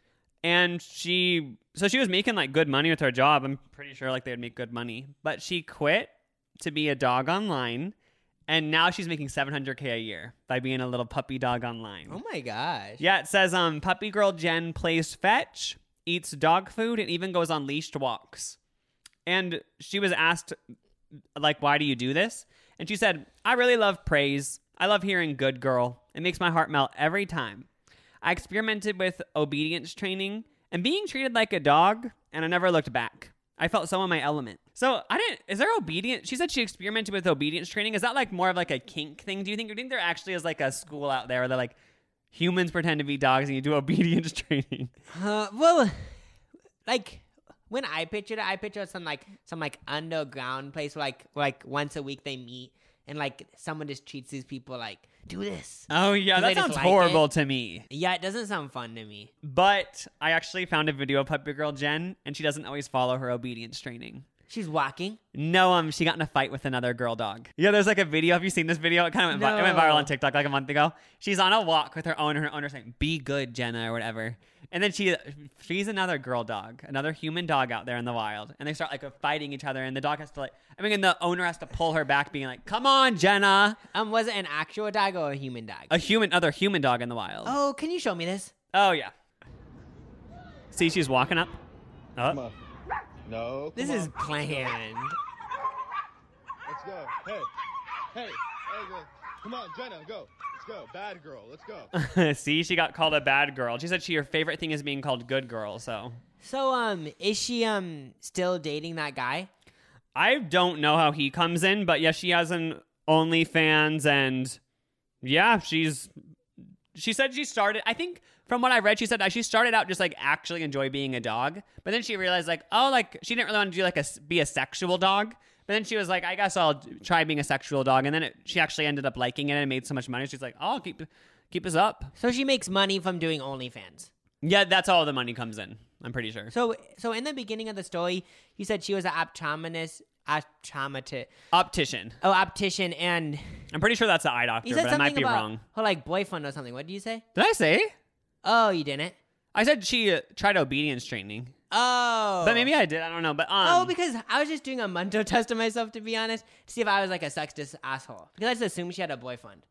and she so she was making like good money with her job. I'm pretty sure like they would make good money, but she quit to be a dog online, and now she's making seven hundred K a year by being a little puppy dog online. Oh my gosh. Yeah, it says um puppy girl Jen plays fetch, eats dog food, and even goes on leashed walks. And she was asked, like, why do you do this? And she said, I really love praise. I love hearing good girl. It makes my heart melt every time. I experimented with obedience training and being treated like a dog, and I never looked back. I felt so in my element. So I didn't, is there obedience? She said she experimented with obedience training. Is that like more of like a kink thing? Do you think, do you think there actually is like a school out there where they're like, humans pretend to be dogs and you do obedience training? Uh, well, like when I pictured it, I pictured some like some like underground place where like where, like once a week they meet and like someone just treats these people like do this. Oh yeah, 'Cause that they just sounds like horrible it. to me. Yeah, it doesn't sound fun to me. But I actually found a video of puppy girl Jen, and she doesn't always follow her obedience training. She's walking. No, um, she got in a fight with another girl dog. Yeah, there's like a video. Have you seen this video? It kind of went, vi- it went No. viral on TikTok like a month ago. She's on a walk with her owner. Her owner saying, "Be good, Jenna," or whatever. And then she she's another girl dog, another human dog out there in the wild, and they start like fighting each other. And the dog has to like, I mean, and the owner has to pull her back, being like, "Come on, Jenna." Um, was it an actual dog or a human dog? A human, other human dog in the wild. Oh, can you show me this? Oh yeah. See, she's walking up. Come Oh. on. No. This come is on. planned. Let's go. Hey. Hey. Hey, girl. Come on, Jenna, go. Let's go. Bad girl. Let's go. See, she got called a bad girl. She said she her favorite thing is being called good girl. So So, um, is she um still dating that guy? I don't know how he comes in, but yeah, she has an OnlyFans, and yeah, she's she said she started. I think from what I read, she said that she started out just like actually enjoy being a dog, but then she realized like oh, like she didn't really want to do like a be a sexual dog. But then she was like, I guess I'll try being a sexual dog, and then it, she actually ended up liking it and made so much money. She's like, oh, I'll keep keep this up. So she makes money from doing OnlyFans. Yeah, that's all the money comes in. I'm pretty sure. So, so in the beginning of the story, you said she was an optometrist, optometrist, Optician. oh, optician, and I'm pretty sure that's the eye you doctor, said but I something might be about wrong. her like boyfriend or something. What did you say? Did I say? Oh, you didn't. I said she uh, tried obedience training. Oh, But maybe I did. I don't know. But um, oh, because I was just doing a mental test of myself, to be honest, to see if I was like a sexist asshole. Because I just assumed she had a boyfriend.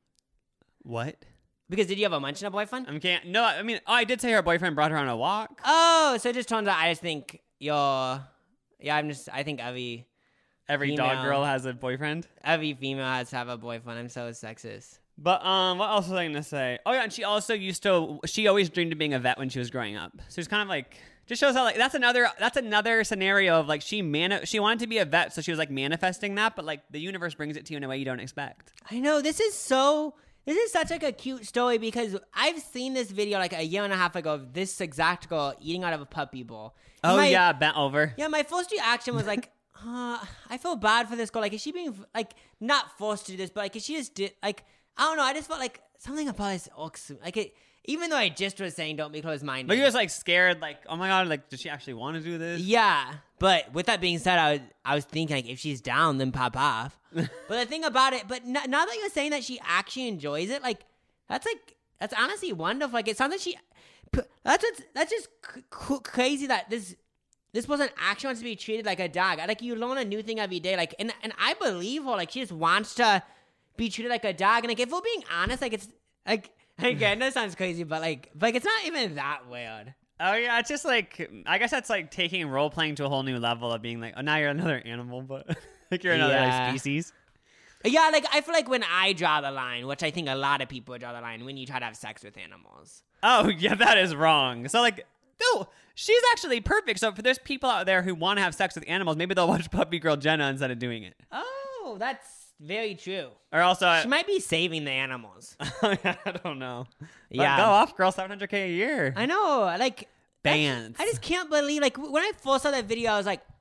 what? Because did you ever mention a boyfriend? I can't. No, I mean, oh, I did say her boyfriend brought her on a walk. Oh, so it just turns out I just think you're. Yeah, I'm just. I think every Every dog female. girl has a boyfriend. every female has to have a boyfriend. I'm so sexist. But um, what else was I gonna say? Oh yeah, and she also used to. She always dreamed of being a vet when she was growing up. So it's kind of like just shows how like that's another that's another scenario of like she man she wanted to be a vet, so she was like manifesting that, but like the universe brings it to you in a way you don't expect. I know, this is so. This is such like a cute story because I've seen this video like a year and a half ago of this exact girl eating out of a puppy bowl. And Oh my- yeah, bent over. Yeah, my first reaction was like, uh, I feel bad for this girl. Like, is she being like not forced to do this, but like, is she just did like I don't know. I just felt like something about this irks me. Like it, even though I just was saying don't be closed minded. But you was like scared, like oh my god, like does she actually want to do this? Yeah, but with that being said, I was I was thinking like if she's down, then pop off. But the thing about it, but n- now that you're saying that she actually enjoys it, like that's like that's honestly wonderful. Like, it sounds like she, that's just, that's just c- c- crazy that this, this person actually wants to be treated like a dog. Like, you learn a new thing every day. Like, and, and I believe her. Like, she just wants to be treated like a dog. And like, if we're being honest, like, it's like, again, that sounds crazy, but like, but like, it's not even that weird. Oh yeah, it's just like, I guess that's like taking role playing to a whole new level of being like, oh, now you're another animal, but like you're another Yeah. like, species. Yeah, like, I feel like when I draw the line, which I think a lot of people draw the line, when you try to have sex with animals. Oh yeah, that is wrong. So like, no, she's actually perfect. So if there's people out there who want to have sex with animals, maybe they'll watch Puppy Girl Jenna instead of doing it. Oh, that's very true. Or also, She might be saving the animals. I don't know. But Yeah. go off, girl, seven hundred K a year. I know, like, Bands. I just can't believe, like, when I first saw that video, I was like,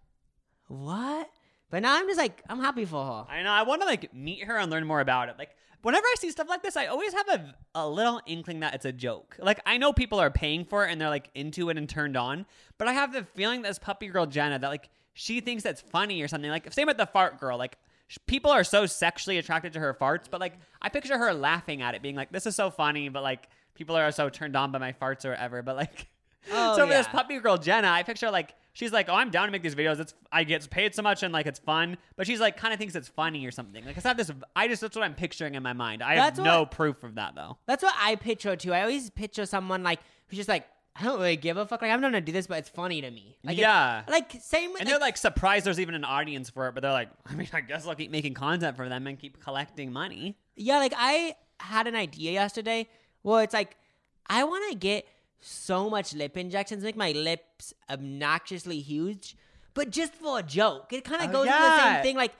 what? But now I'm just like, I'm happy for her. I know. I want to like meet her and learn more about it. Like whenever I see stuff like this, I always have a, a little inkling that it's a joke. Like I know people are paying for it and they're like into it and turned on, but I have the feeling that this Puppy Girl Jenna, that like she thinks that's funny or something. Like same with the fart girl. Like sh- people are so sexually attracted to her farts, but like I picture her laughing at it, being like, "This is so funny," but like people are so turned on by my farts or whatever. But like, Oh, so for this yeah. Puppy Girl Jenna, I picture like she's like, "Oh, I'm down to make these videos. It's I get paid so much and like it's fun," but she's like kind of thinks it's funny or something. Like it's not this. I just that's what I'm picturing in my mind. I That's have no what- proof of that though. That's what I picture too. I always picture someone like who's just like, I don't really give a fuck. Like, I'm not gonna do this, but it's funny to me. Like, Yeah. It's, like same with And they're like surprised there's even an audience for it, but they're like, I mean, I guess I'll keep making content for them and keep collecting money. yeah, like I had an idea yesterday where it's like, I want to get so much lip injections, make my lips obnoxiously huge, but just for a joke. It kind of Oh, goes into the yeah. same thing. Like,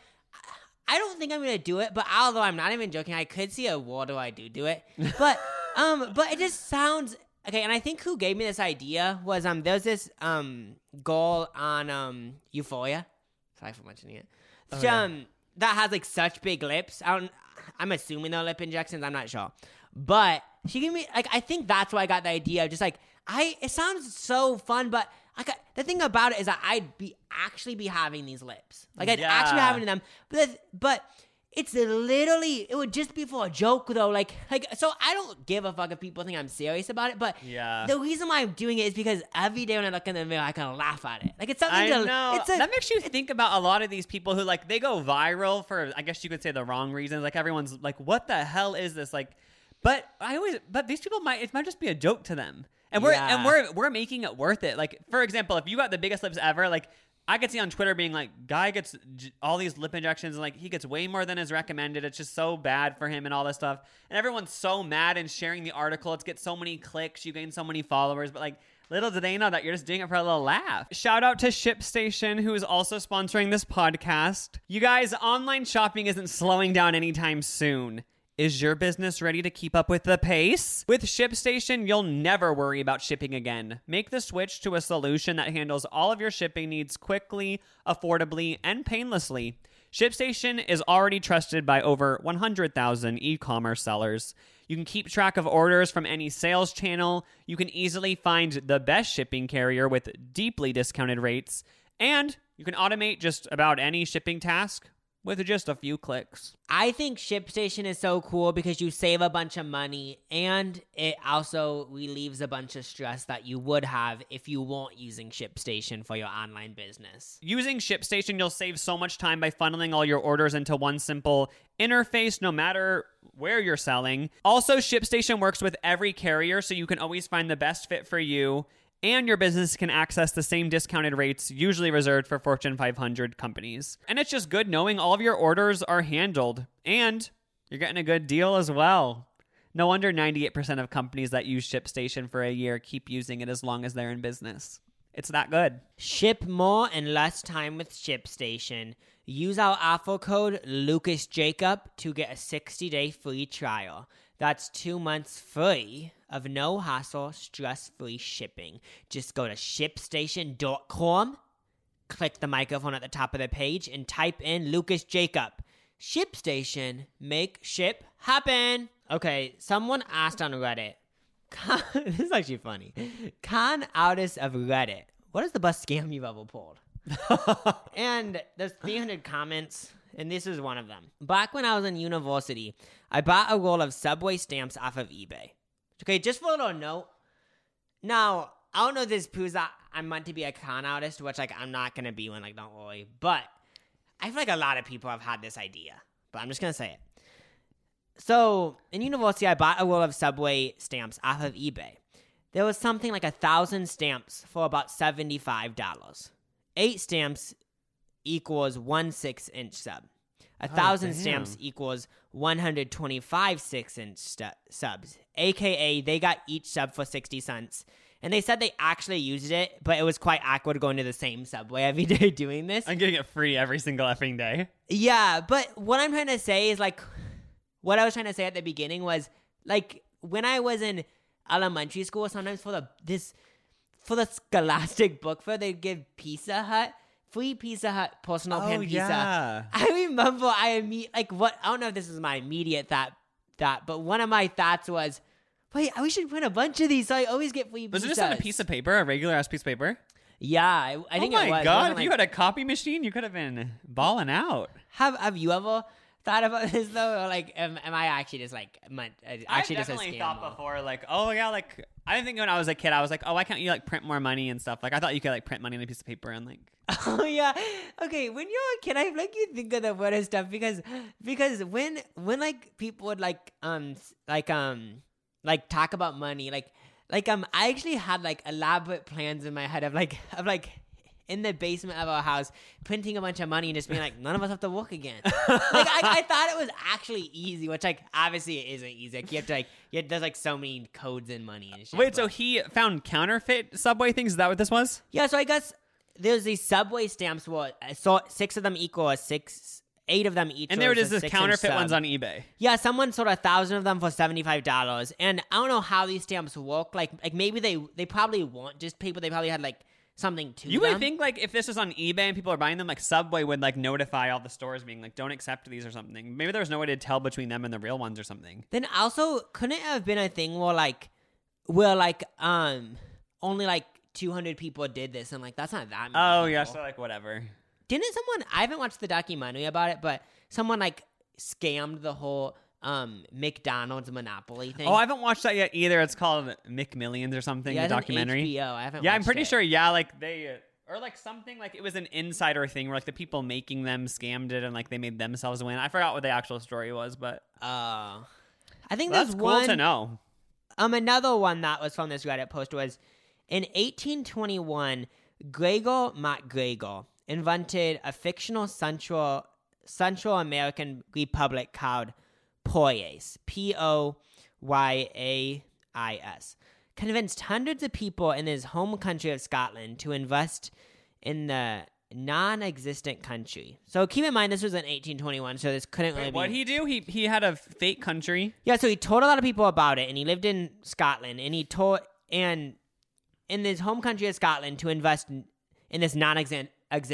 I don't think I'm gonna do it, but although I'm not even joking, I could see a world where I do do it. But um, but it just sounds okay. And I think who gave me this idea was um, there's this um girl on um Euphoria. Sorry for mentioning it. Oh, She, yeah. um, that has like such big lips. I don't. I'm assuming they're lip injections. I'm not sure, but she gave me like I think that's why I got the idea. Just like I, it sounds so fun, but I got the thing about it is that I'd be actually be having these lips. Like I'd actually be Yeah. having them, but the- but it's literally it would just be for a joke though. Like like so I don't give a fuck if people think I'm serious about it, but Yeah. the reason why I'm doing it is because every day when I look in the mirror, I kind of laugh at it. Like it's something I to know. It's a, that makes you think about a lot of these people who like they go viral for I guess you could say the wrong reasons. Like everyone's like, what the hell is this? Like, but I always but these people might it might just be a joke to them. And we're Yeah. and we're we're making it worth it. Like for example, if you got the biggest lips ever, like I could see on Twitter being like, guy gets j- all these lip injections and like he gets way more than is recommended. It's just so bad for him and all this stuff. And everyone's so mad and sharing the article. It's get so many clicks. You gain so many followers. But like little do they know that you're just doing it for a little laugh. Shout out to ShipStation, who is also sponsoring this podcast. You guys, online shopping isn't slowing down anytime soon. Is your business ready to keep up with the pace? With ShipStation, you'll never worry about shipping again. Make the switch to a solution that handles all of your shipping needs quickly, affordably, and painlessly. ShipStation is already trusted by over one hundred thousand e-commerce sellers. You can keep track of orders from any sales channel. You can easily find the best shipping carrier with deeply discounted rates. And you can automate just about any shipping task with just a few clicks. I think ShipStation is so cool because you save a bunch of money and it also relieves a bunch of stress that you would have if you weren't using ShipStation for your online business. Using ShipStation, you'll save so much time by funneling all your orders into one simple interface, no matter where you're selling. Also, ShipStation works with every carrier, so you can always find the best fit for you. And your business can access the same discounted rates usually reserved for Fortune five hundred companies. And it's just good knowing all of your orders are handled. And you're getting a good deal as well. No wonder ninety-eight percent of companies that use ShipStation for a year keep using it as long as they're in business. It's that good. Ship more and less time with ShipStation. Use our offer code LucasJacob to get a sixty-day free trial. That's two months free of no hassle, stress-free shipping. Just go to shipstation dot com, click the microphone at the top of the page, and type in Lucas Jacob. ShipStation, make ship happen. Okay, someone asked on Reddit. Con- this is actually funny. Con artist of Reddit. What is the best scam you've ever pulled? And there's three hundred comments, and this is one of them. Back when I was in university, I bought a roll of Subway stamps off of eBay. Okay, just for a little note. Now, I don't know if this proves that I'm meant to be a con artist, which, like, I'm not going to be one, like, don't worry. But I feel like a lot of people have had this idea. But I'm just going to say it. So, in university, I bought a roll of Subway stamps off of eBay. There was something like a thousand stamps for about seventy-five dollars. Eight stamps equals one six-inch sub. A thousand damn. stamps equals one hundred twenty-five six-inch stu- subs. A K A, they got each sub for sixty cents. And they said they actually used it, but it was quite awkward going to the same Subway every day doing this. I'm getting it free every single effing day. Yeah, but what I'm trying to say is, like, what I was trying to say at the beginning was, like, when I was in elementary school, sometimes for the this for the Scholastic Book Fair, they'd give Pizza Hut, free Pizza Hut personal pan pizza. yeah. I remember I imme- like what I don't know if this is my immediate thought thought, but one of my thoughts was, wait, we should print a bunch of these so I always get free Was pizzas. it just on a piece of paper, a regular ass piece of paper? Yeah, I, I think oh my it was. It god! wasn't If like- you had a copy machine, you could have been balling out. have have you ever thought about this though, or like, am, am I actually just like, am I, uh, actually I've just a definitely scam? thought though? before, like, oh yeah, like I think when I was a kid, I was like, oh, why can't you like print more money and stuff? Like, I thought you could like print money on a piece of paper and like. Oh yeah. Okay, when you're a kid, I feel like you think of the weirdest stuff because because when when like people would like um s- like um like talk about money, like like um I actually had like elaborate plans in my head of like of like in the basement of our house printing a bunch of money and just being like, none of us have to work again. Like I, I thought it was actually easy, which like obviously it isn't easy. Like, you have to like you have, there's like so many codes in money and shit. Wait, so but- he found counterfeit Subway things? Is that what this was? Yeah, so I guess there's these Subway stamps. What I saw six of them equal a six, eight of them each. And there it was is, a this six-inch counterfeit sub. ones on eBay. Yeah, someone sold a thousand of them for seventy five dollars, and I don't know how these stamps work. Like, like maybe they they probably weren't just paper. They probably had like something to You them. would think like if this was on eBay and people are buying them, like Subway would like notify all the stores being like, don't accept these or something. Maybe there was no way to tell between them and the real ones or something. Then also, couldn't it have been a thing where like, where like um only like two hundred people did this, and like that's not that many. Oh yeah, people. so like whatever. Didn't someone? I haven't watched the documentary about it, but someone like scammed the whole um McDonald's monopoly thing. Oh, I haven't watched that yet either. It's called McMillions or something. yeah, the it's on documentary. H B O. I haven't. Yeah, I'm watched pretty it. sure. Yeah, like they or like something like it was an insider thing where like the people making them scammed it and like they made themselves win. I forgot what the actual story was, but Uh, I think that's there's cool one. to know. Um, another one that was from this Reddit post was in eighteen twenty-one. Gregor MacGregor invented a fictional Central Central American republic called Poyais, P O Y A I S, convinced hundreds of people in his home country of Scotland to invest in the non-existent country. So keep in mind, this was in eighteen twenty-one, so this couldn't really Wait, be... what'd he do? He he had a fake country. Yeah, so he told a lot of people about it, and he lived in Scotland, and he told... And in his home country of Scotland to invest in, in this non-existent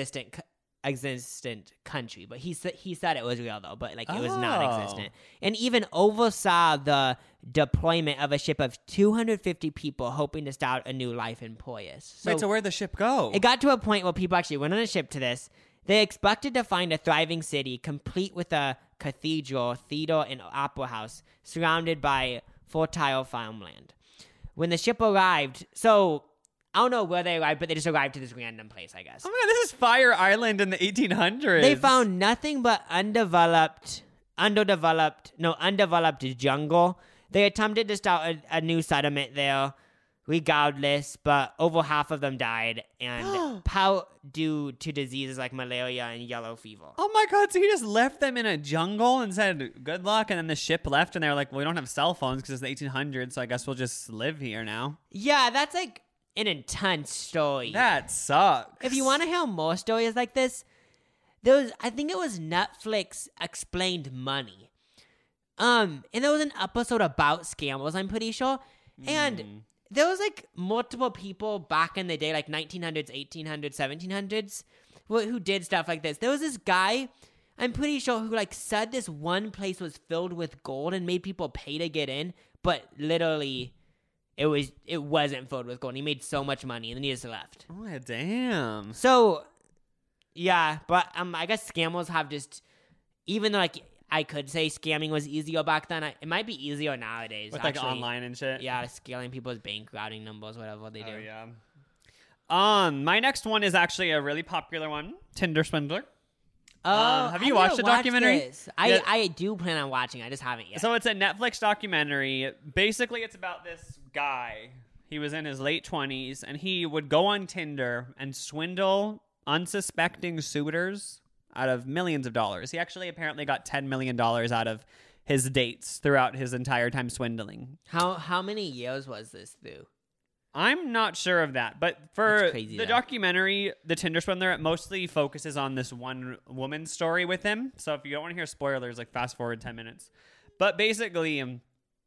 existent country. But he said he said it was real, though, but like it was Oh. non-existent. And even oversaw the deployment of a ship of two hundred fifty people hoping to start a new life in Poyais. So, Wait, so where'd the ship go? it got to a point where people actually went on a ship to this. They expected to find a thriving city complete with a cathedral, theater, and opera house surrounded by fertile farmland. When the ship arrived, so I don't know where they arrived, but they just arrived to this random place, I guess. Oh my god, this is Fire Island in the eighteen hundreds. They found nothing but undeveloped, underdeveloped, no, undeveloped jungle. They attempted to start a, a new settlement there, regardless, but over half of them died, and pout due to diseases like malaria and yellow fever. Oh my god, so he just left them in a jungle and said good luck, and then the ship left and they were like, well, we don't have cell phones because it's the eighteen hundreds, so I guess we'll just live here now. Yeah, that's like an intense story. That sucks. If you want to hear more stories like this, there was, I think it was Netflix Explained Money. Um, and there was an episode about scammers, I'm pretty sure. And Mm. there was like multiple people back in the day, like nineteen hundreds, eighteen hundreds, seventeen hundreds, who, who did stuff like this. There was this guy, I'm pretty sure, who like said this one place was filled with gold and made people pay to get in, but literally it was it wasn't filled with gold. He made so much money and then he just left. Oh damn. So, yeah, but um, I guess scammers have just, even though like I could say scamming was easier back then. I, it might be easier nowadays. With like actually. online and shit. Yeah, scaling people's bank routing numbers, whatever they do. Oh, yeah. Um, my next one is actually a really popular one, Tinder Swindler. Oh, Um, have you I watched didn't the watch documentary? this. I, Yeah. I do plan on watching. I just haven't yet. So it's a Netflix documentary. Basically, it's about this guy. He was in his late twenties, and he would go on Tinder and swindle unsuspecting suitors out of millions of dollars. He actually apparently got ten million dollars out of his dates throughout his entire time swindling. how how many years was this through? I'm not sure of that, but for That's crazy, the though. documentary, The Tinder Swindler, it mostly focuses on this one woman's story with him. So if you don't want to hear spoilers, like fast forward ten minutes. But basically, um,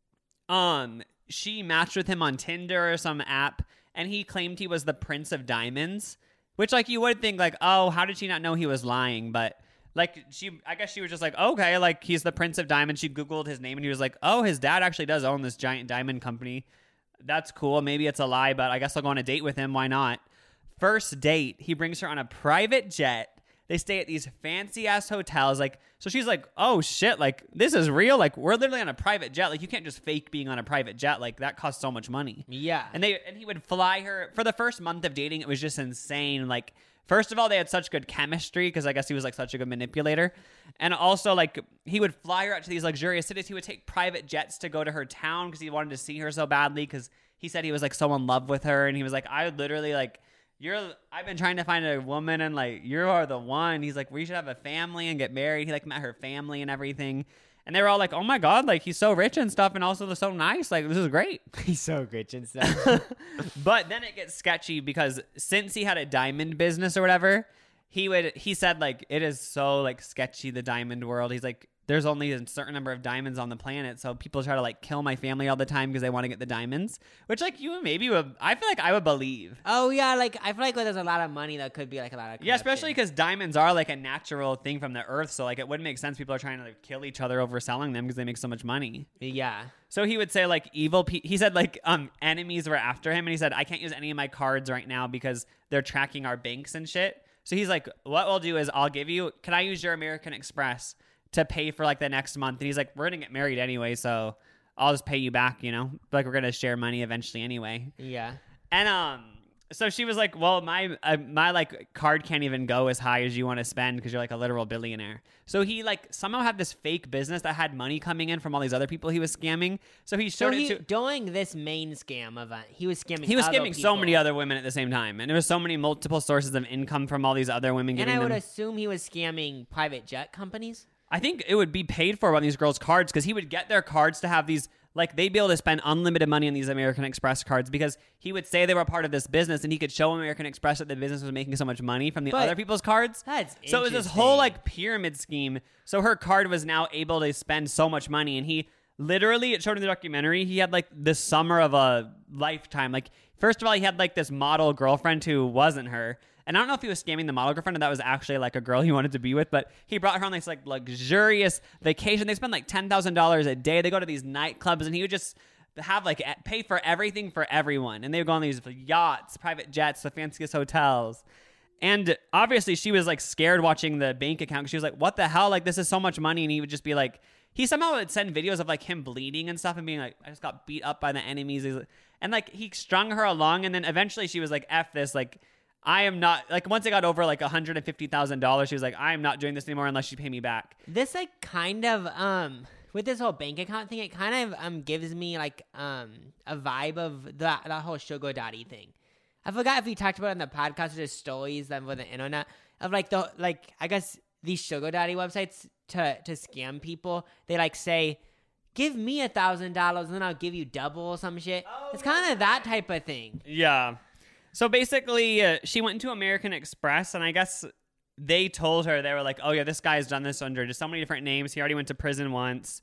um, she matched with him on Tinder or some app, and he claimed he was the Prince of Diamonds, which like you would think like, oh, how did she not know he was lying? But like she, I guess she was just like, okay, like he's the Prince of Diamonds. She Googled his name, and he was like, oh, his dad actually does own this giant diamond company. That's cool. Maybe it's a lie, but I guess I'll go on a date with him. Why not? First date, he brings her on a private jet. They stay at these fancy ass hotels. Like, so she's like, oh shit, like this is real. Like we're literally on a private jet. Like you can't just fake being on a private jet. Like that costs so much money. Yeah. And they and he would fly her for the first month of dating. It was just insane. Like, first of all, they had such good chemistry because I guess he was like such a good manipulator. And also, like, he would fly her out to these luxurious cities. He would take private jets to go to her town because he wanted to see her so badly because he said he was like so in love with her. And he was like, I literally like, you're, I've been trying to find a woman and like, you are the one. He's like, we should have a family and get married. He like met her family and everything. And they were all like, oh my God, like he's so rich and stuff. And also so nice. Like, this is great. He's so rich and stuff. But then it gets sketchy because since he had a diamond business or whatever, he would he said like it is so like sketchy, the diamond world. He's like, there's only a certain number of diamonds on the planet, so people try to like kill my family all the time because they want to get the diamonds. Which like you maybe would, I feel like I would believe. Oh yeah, like I feel like there's a lot of money that could be like a lot of Yeah, especially corruption. because diamonds are like a natural thing from the earth, so like it wouldn't make sense people are trying to like, kill each other over selling them because they make so much money. Yeah. So he would say like evil pe- he said like um enemies were after him, and he said I can't use any of my cards right now because they're tracking our banks and shit. So he's like, what we'll do is I'll give you, can I use your American Express to pay for like the next month? And he's like, we're gonna get married anyway, so I'll just pay you back, you know, like we're gonna share money eventually anyway. Yeah. And um so she was like, well, my uh, my like card can't even go as high as you want to spend because you're like a literal billionaire. So he like somehow had this fake business that had money coming in from all these other people he was scamming. So he So showed he, it to during this main scam event, he was scamming. he was other scamming so people. many other women at the same time, and there was so many multiple sources of income from all these other women And giving I would them. assume he was scamming private jet companies. I think it would be paid for on these girls' cards because he would get their cards to have these, like, they'd be able to spend unlimited money on these American Express cards because he would say they were part of this business and he could show American Express that the business was making so much money from the But other people's cards. that's So it was this whole, interesting. like, pyramid scheme. So her card was now able to spend so much money, and he literally, it showed in the documentary, he had, like, the summer of a lifetime. Like, first of all, he had, like, this model girlfriend who wasn't her. And I don't know if he was scamming the model girlfriend or that was actually like a girl he wanted to be with, but he brought her on this like luxurious vacation. They spend like ten thousand dollars a day. They go to these nightclubs, and he would just have like e- pay for everything for everyone. And they would go on these yachts, private jets, the fanciest hotels. And obviously she was like scared watching the bank account because she was like, what the hell? Like, this is so much money. And he would just be like, he somehow would send videos of like him bleeding and stuff and being like, I just got beat up by the enemies. And like he strung her along. And then eventually she was like, F this, like, I am not, like, once it got over like one hundred fifty thousand dollars, she was like, I am not doing this anymore unless you pay me back. This like kind of um with this whole bank account thing, it kind of um gives me like um a vibe of that that whole sugar daddy thing. I forgot if we talked about it on the podcast or just stories that were the internet of like the like I guess these sugar daddy websites to to scam people. They like say, give me a thousand dollars and then I'll give you double or some shit. Oh, it's kind of that type of thing. Yeah. So basically, uh, she went into American Express, and I guess they told her, they were like, oh, yeah, this guy's done this under just so many different names. He already went to prison once.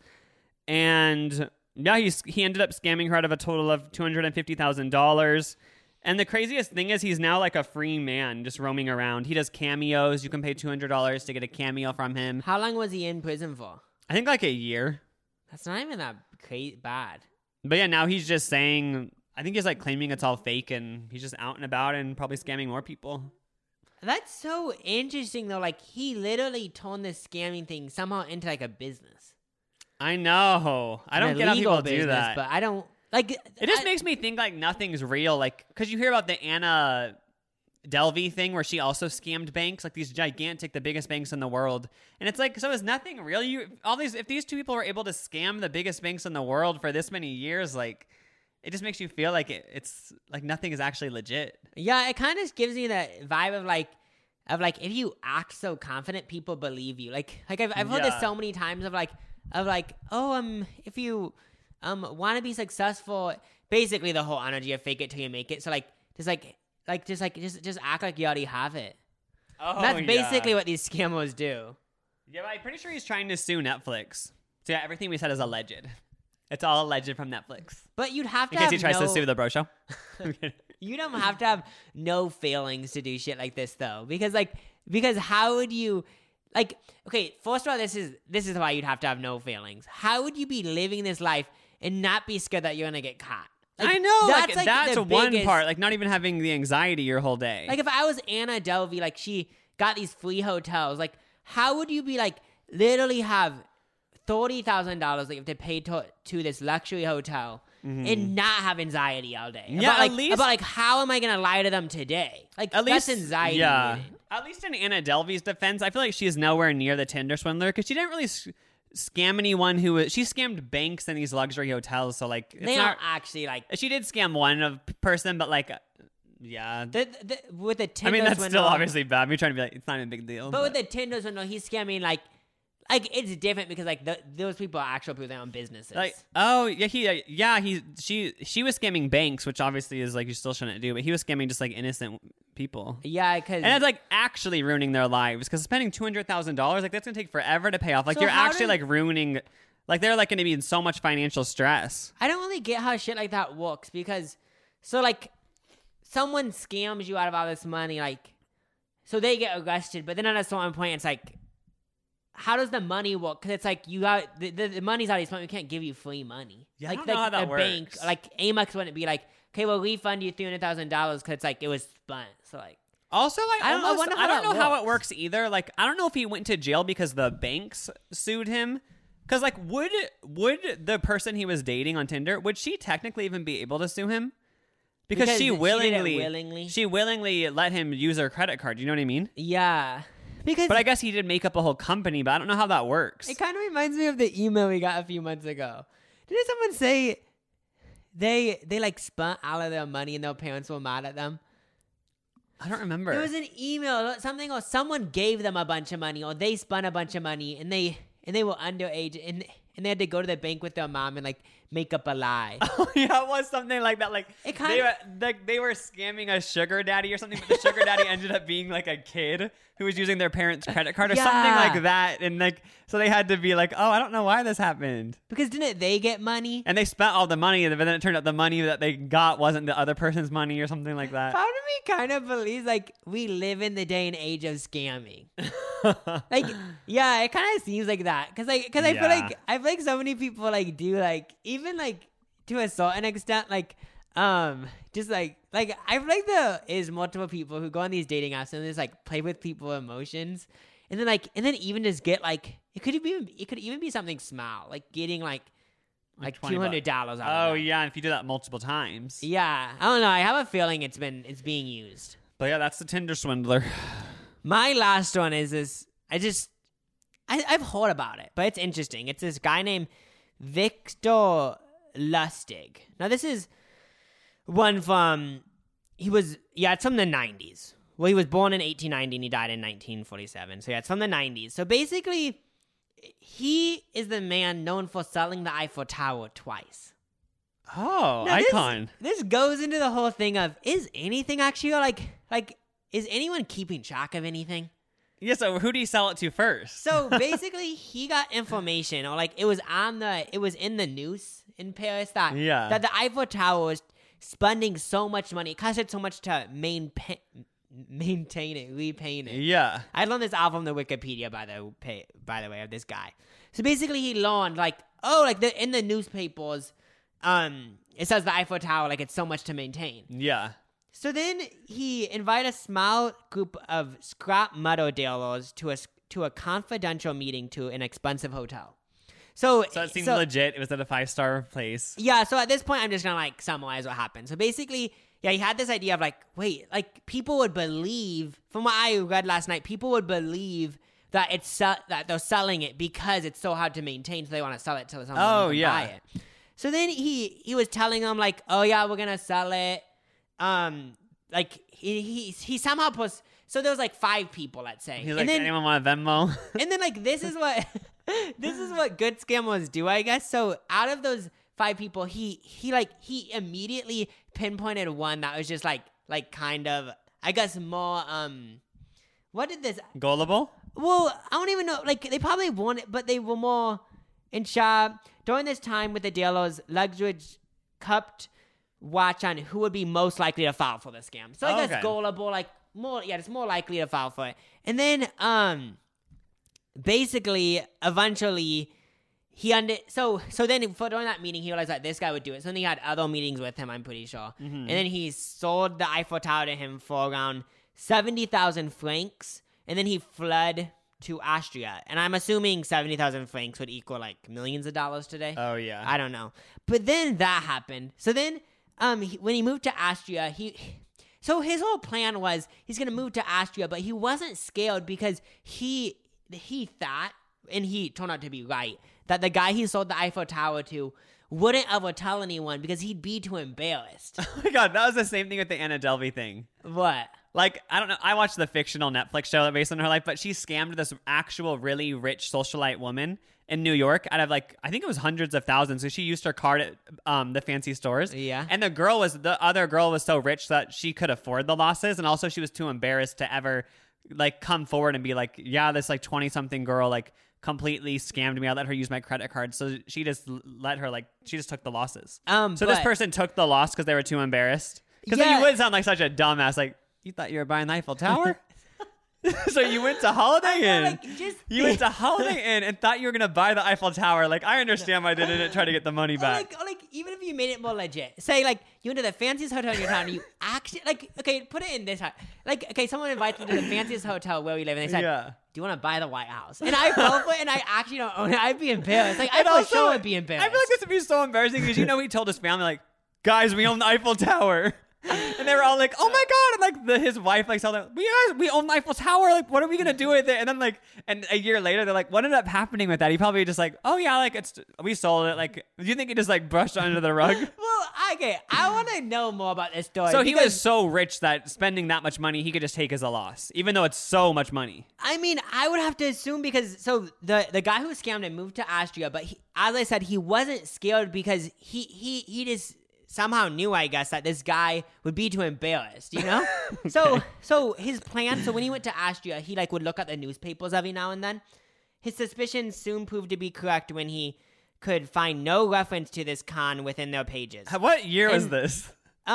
And, yeah, he's, he ended up scamming her out of a total of two hundred fifty thousand dollars. And the craziest thing is he's now like a free man just roaming around. He does cameos. You can pay two hundred dollars to get a cameo from him. How long was he in prison for? I think like a year. That's not even that crazy bad. But, yeah, now he's just saying, I think he's like claiming it's all fake, and he's just out and about and probably scamming more people. That's so interesting, though. Like, he literally turned this scamming thing somehow into, like, a business. I know. I don't An get how illegal people business, do that. But I don't, like... It just I, makes me think, like, nothing's real. Like, because you hear about the Anna Delvey thing where she also scammed banks, like these gigantic, the biggest banks in the world. And it's like, so is nothing real? You all these, if these two people were able to scam the biggest banks in the world for this many years, like... It just makes you feel like it, it's like nothing is actually legit. Yeah, it kind of gives me that vibe of like, of like if you act so confident, people believe you. Like, like I've I've heard Yeah. this so many times of like, of like, oh, um, if you um want to be successful, basically the whole energy of fake it till you make it. So like, just like, like just like just just act like you already have it. Oh, And that's yeah. basically what these scammers do. Yeah, but I'm pretty sure he's trying to sue Netflix. So yeah, everything we said is alleged. It's all alleged from Netflix. But you'd have to In case have he tries no, to sue the bro show. You don't have to have no failings to do shit like this, though, because like because how would you like? Okay, first of all, this is this is why you'd have to have no failings. How would you be living this life and not be scared that you're gonna get caught? Like, I know. That's like, that's the one biggest- part. Like not even having the anxiety your whole day. Like if I was Anna Delvey, like she got these free hotels, like how would you be like literally have thirty thousand dollars like if they paid to to this luxury hotel and not have anxiety all day? Mm-hmm. Yeah, about, at like, least- about like how am I gonna lie to them today? Like At that's least, anxiety. yeah. ridden. At least in Anna Delvey's defense, I feel like she is nowhere near the Tinder swindler because she didn't really s- scam anyone who was. She scammed banks and these luxury hotels. So like, it's They not. don't actually like She did scam one of person, but like, uh, yeah. the, the, with the I Tinder mean, that's swindle, still obviously bad. Me trying to be like, it's not even a big deal. But with the Tinder swindle, he's scamming like like it's different because like the, those people are actual people with their own businesses. Like, oh yeah, he, uh, yeah, he, she, she was scamming banks, which obviously is like you still shouldn't do, but he was scamming just like innocent people, yeah, because and it's like actually ruining their lives because spending two hundred thousand dollars, like that's gonna take forever to pay off. Like So you're how actually did- like ruining, like they're like gonna be in so much financial stress. I don't really get how shit like that works because so like someone scams you out of all this money, like so they get arrested, but then at a certain point it's like how does the money work? Because it's like you got the, the, the money's already spent. We can't give you free money. Yeah, I like don't know like how that the bank, works. like Amex wouldn't be like, okay, we'll refund you three hundred thousand dollars because it's like it was spent. So like. Also, I, I don't- I almost, wonder how I don't that know how it works. works either. Like, I don't know if he went to jail because the banks sued him. Because, like, would would the person he was dating on Tinder, would she technically even be able to sue him? Because, Because she she did it willingly, willingly. she willingly let him use her credit card. You know what I mean? Yeah. Because But I guess he did make up a whole company, but I don't know how that works. it kind of reminds me of the email we got a few months ago. Didn't someone say they they like spent all of their money and their parents were mad at them? I don't remember. There was an email, something, or someone gave them a bunch of money, or they spent a bunch of money, and they and they were underage, and and they had to go to the bank with their mom and like make up a lie. Oh, yeah, it was something like that. Like It they, kinda- were, like they were scamming a sugar daddy or something, but the sugar daddy ended up being like a kid who was using their parents' credit card or something Yeah. like that. And like, so they had to be like, oh, I don't know why this happened. Because didn't they get money? And they spent all the money, but then it turned out the money that they got wasn't the other person's money or something like that. Part of me kind of believes like we live in the day and age of scamming. Like, yeah, it kind of seems like that. Cause like, cause I feel Yeah. like I feel like so many people like do like even like to a certain extent like um just like like I feel like there is multiple people who go on these dating apps and just like play with people's emotions, and then like and then even just get like it could even it could even be something small like getting like like twenty two hundred dollars out. Oh of them. yeah, and if you do that multiple times. Yeah, I don't know. I have a feeling it's been it's being used. But yeah, that's the Tinder swindler. My last one is this. I just, I, I've heard about it, but it's interesting. It's this guy named Victor Lustig. Now, this is one from, he was, yeah, it's from the nineties. Well, he was born in eighteen ninety and he died in nineteen forty-seven. So, yeah, it's from the nineties. So, basically, he is the man known for selling the Eiffel Tower twice. Oh, Now, this- icon. This, goes into the whole thing of, is anything actually, like, like, is anyone keeping track of anything? Yeah, so who do you sell it to first? So basically, he got information, or like it was on the, it was in the news in Paris that Yeah. that the Eiffel Tower was spending so much money, it costed so much to maintain, maintain it, repaint it. Yeah. I learned this all from the Wikipedia, by the pa- by the way, of this guy. So basically, he learned like, oh, like the in the newspapers, um, it says the Eiffel Tower like it's so much to maintain. Yeah. So then he invited a small group of scrap metal dealers to a to a confidential meeting to an expensive hotel. So, So it seems so, legit. It was at a five-star place. Yeah, so at this point, I'm just gonna like summarize what happened. So basically, yeah, he had this idea of like, wait, like people would believe, from what I read last night, people would believe that it's se- that they're selling it because it's so hard to maintain, so they want to sell it to someone Oh, who can yeah. buy it. So then he he was telling them like, oh yeah, we're gonna sell it. Um, like he he he somehow was. So there was like five people, let's say, He's like, and then anyone want a Venmo? and then like this is what this is what good scammers do, I guess. So out of those five people, he he like he immediately pinpointed one that was just like like kind of I guess more um what did this Gullible? well I don't even know, like they probably won it, but they were more in sharp during this time with the dealers. Luxridge kept watch on who would be most likely to fall for the scam. So I Oh, guess okay. gullible, like more yeah, it's more likely to fall for it. And then um basically eventually he under so so then for during that meeting he realized that this guy would do it. So then he had other meetings with him, I'm pretty sure. Mm-hmm. And then he sold the Eiffel Tower to him for around seventy thousand francs, and then he fled to Austria. And I'm assuming seventy thousand francs would equal like millions of dollars today. Oh, yeah. I don't know. But then that happened. So then um he, when he moved to Austria, he so his whole plan was he's going to move to Austria, but he wasn't scared because he he thought, and he turned out to be right, that the guy he sold the Eiffel Tower to wouldn't ever tell anyone because he'd be too embarrassed. Oh my god, that was the same thing with the Anna Delvey thing. What? Like, I don't know. I watched the fictional Netflix show based on her life, but she scammed this actual really rich socialite woman in New York out of like, I think it was hundreds of thousands. So she used her card at um, the fancy stores. Yeah. And the girl was, the other girl was so rich that she could afford the losses. And also she was too embarrassed to ever like come forward and be like, yeah, this like twenty something girl like completely scammed me. I let her use my credit card. So she just let her like, she just took the losses. Um, So but, this person took the loss because they were too embarrassed. Because then Yeah. you would sound like such a dumbass. Like, you thought you were buying the Eiffel Tower? So you went to Holiday know, Inn. like, just you went to Holiday Inn and thought you were going to buy the Eiffel Tower. Like, I understand why they didn't try to get the money Or back. like, or like, even if you made it more legit, say like you went to the fanciest hotel in your town, and you actually like, okay, put it in this, like, okay, someone invites me to the fanciest hotel where we live, and they said, Yeah. "Do you want to buy the White House?" And I fell for it, and I actually don't own it. I'd be embarrassed. Like, I And for also, sure would be embarrassed. I feel like this would be so embarrassing because you know he told his family, like, guys, we own the Eiffel Tower. And they were all like, oh my god. And like the, his wife like told them, we guys, we own the Eiffel Tower. Like, what are we going to do with it? And then like, and a year later, they're like, what ended up happening with that? He probably just like, oh yeah, like it's, we sold it. Like, do you think he just like brushed under the rug? Well, okay, I want to know more about this story. So he because, was so rich that spending that much money, he could just take as a loss, even though it's so much money. I mean, I would have to assume because so the the guy who scammed him moved to Austria, but he, as I said, he wasn't scared because he he he just somehow knew, I guess, that this guy would be too embarrassed, you know? Okay. So so his plan, so when he went to Austria, he like would look at the newspapers every now and then. His suspicions soon proved to be correct when he could find no reference to this con within their pages. What year was And- this?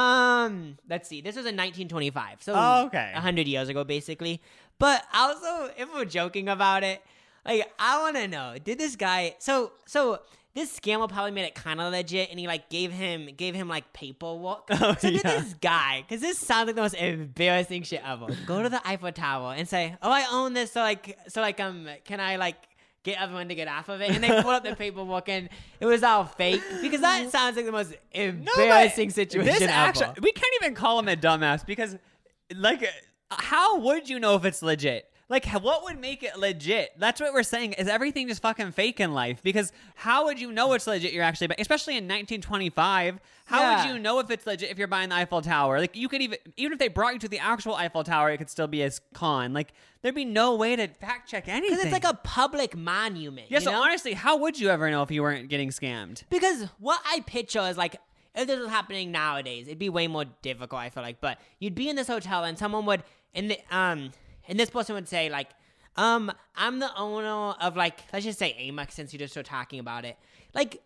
Um, let's see. This was in nineteen twenty-five. So Oh, okay. a hundred years ago, basically. But also, if we're joking about it, like I want to know, did this guy? So so this scammer probably made it kind of legit, and he like gave him gave him like paperwork. Oh, so did yeah. this guy? Because this sounds like the most embarrassing shit ever. Go to the Eiffel Tower and say, "Oh, I own this." So like so like um, can I like get everyone to get off of it? And they pulled up the paperwork, and it was all fake because that sounds like the most embarrassing but situation this ever. actually, we can't even call him a dumbass because, like, how would you know if it's legit? Like, what would make it legit? That's what we're saying. Is everything just fucking fake in life? Because how would you know it's legit? You're actually, especially in nineteen twenty-five. How Yeah. would you know if it's legit if you're buying the Eiffel Tower? Like, you could even, even if they brought you to the actual Eiffel Tower, it could still be as con. Like, there'd be no way to fact check anything. Because it's like a public monument. yeah. you So know? honestly, how would you ever know if you weren't getting scammed? Because what I picture is like, if this was happening nowadays, it'd be way more difficult, I feel like. But you'd be in this hotel and someone would, and the, um, and this person would say like, um, I'm the owner of like, let's just say Amex since you just started talking about it. Like,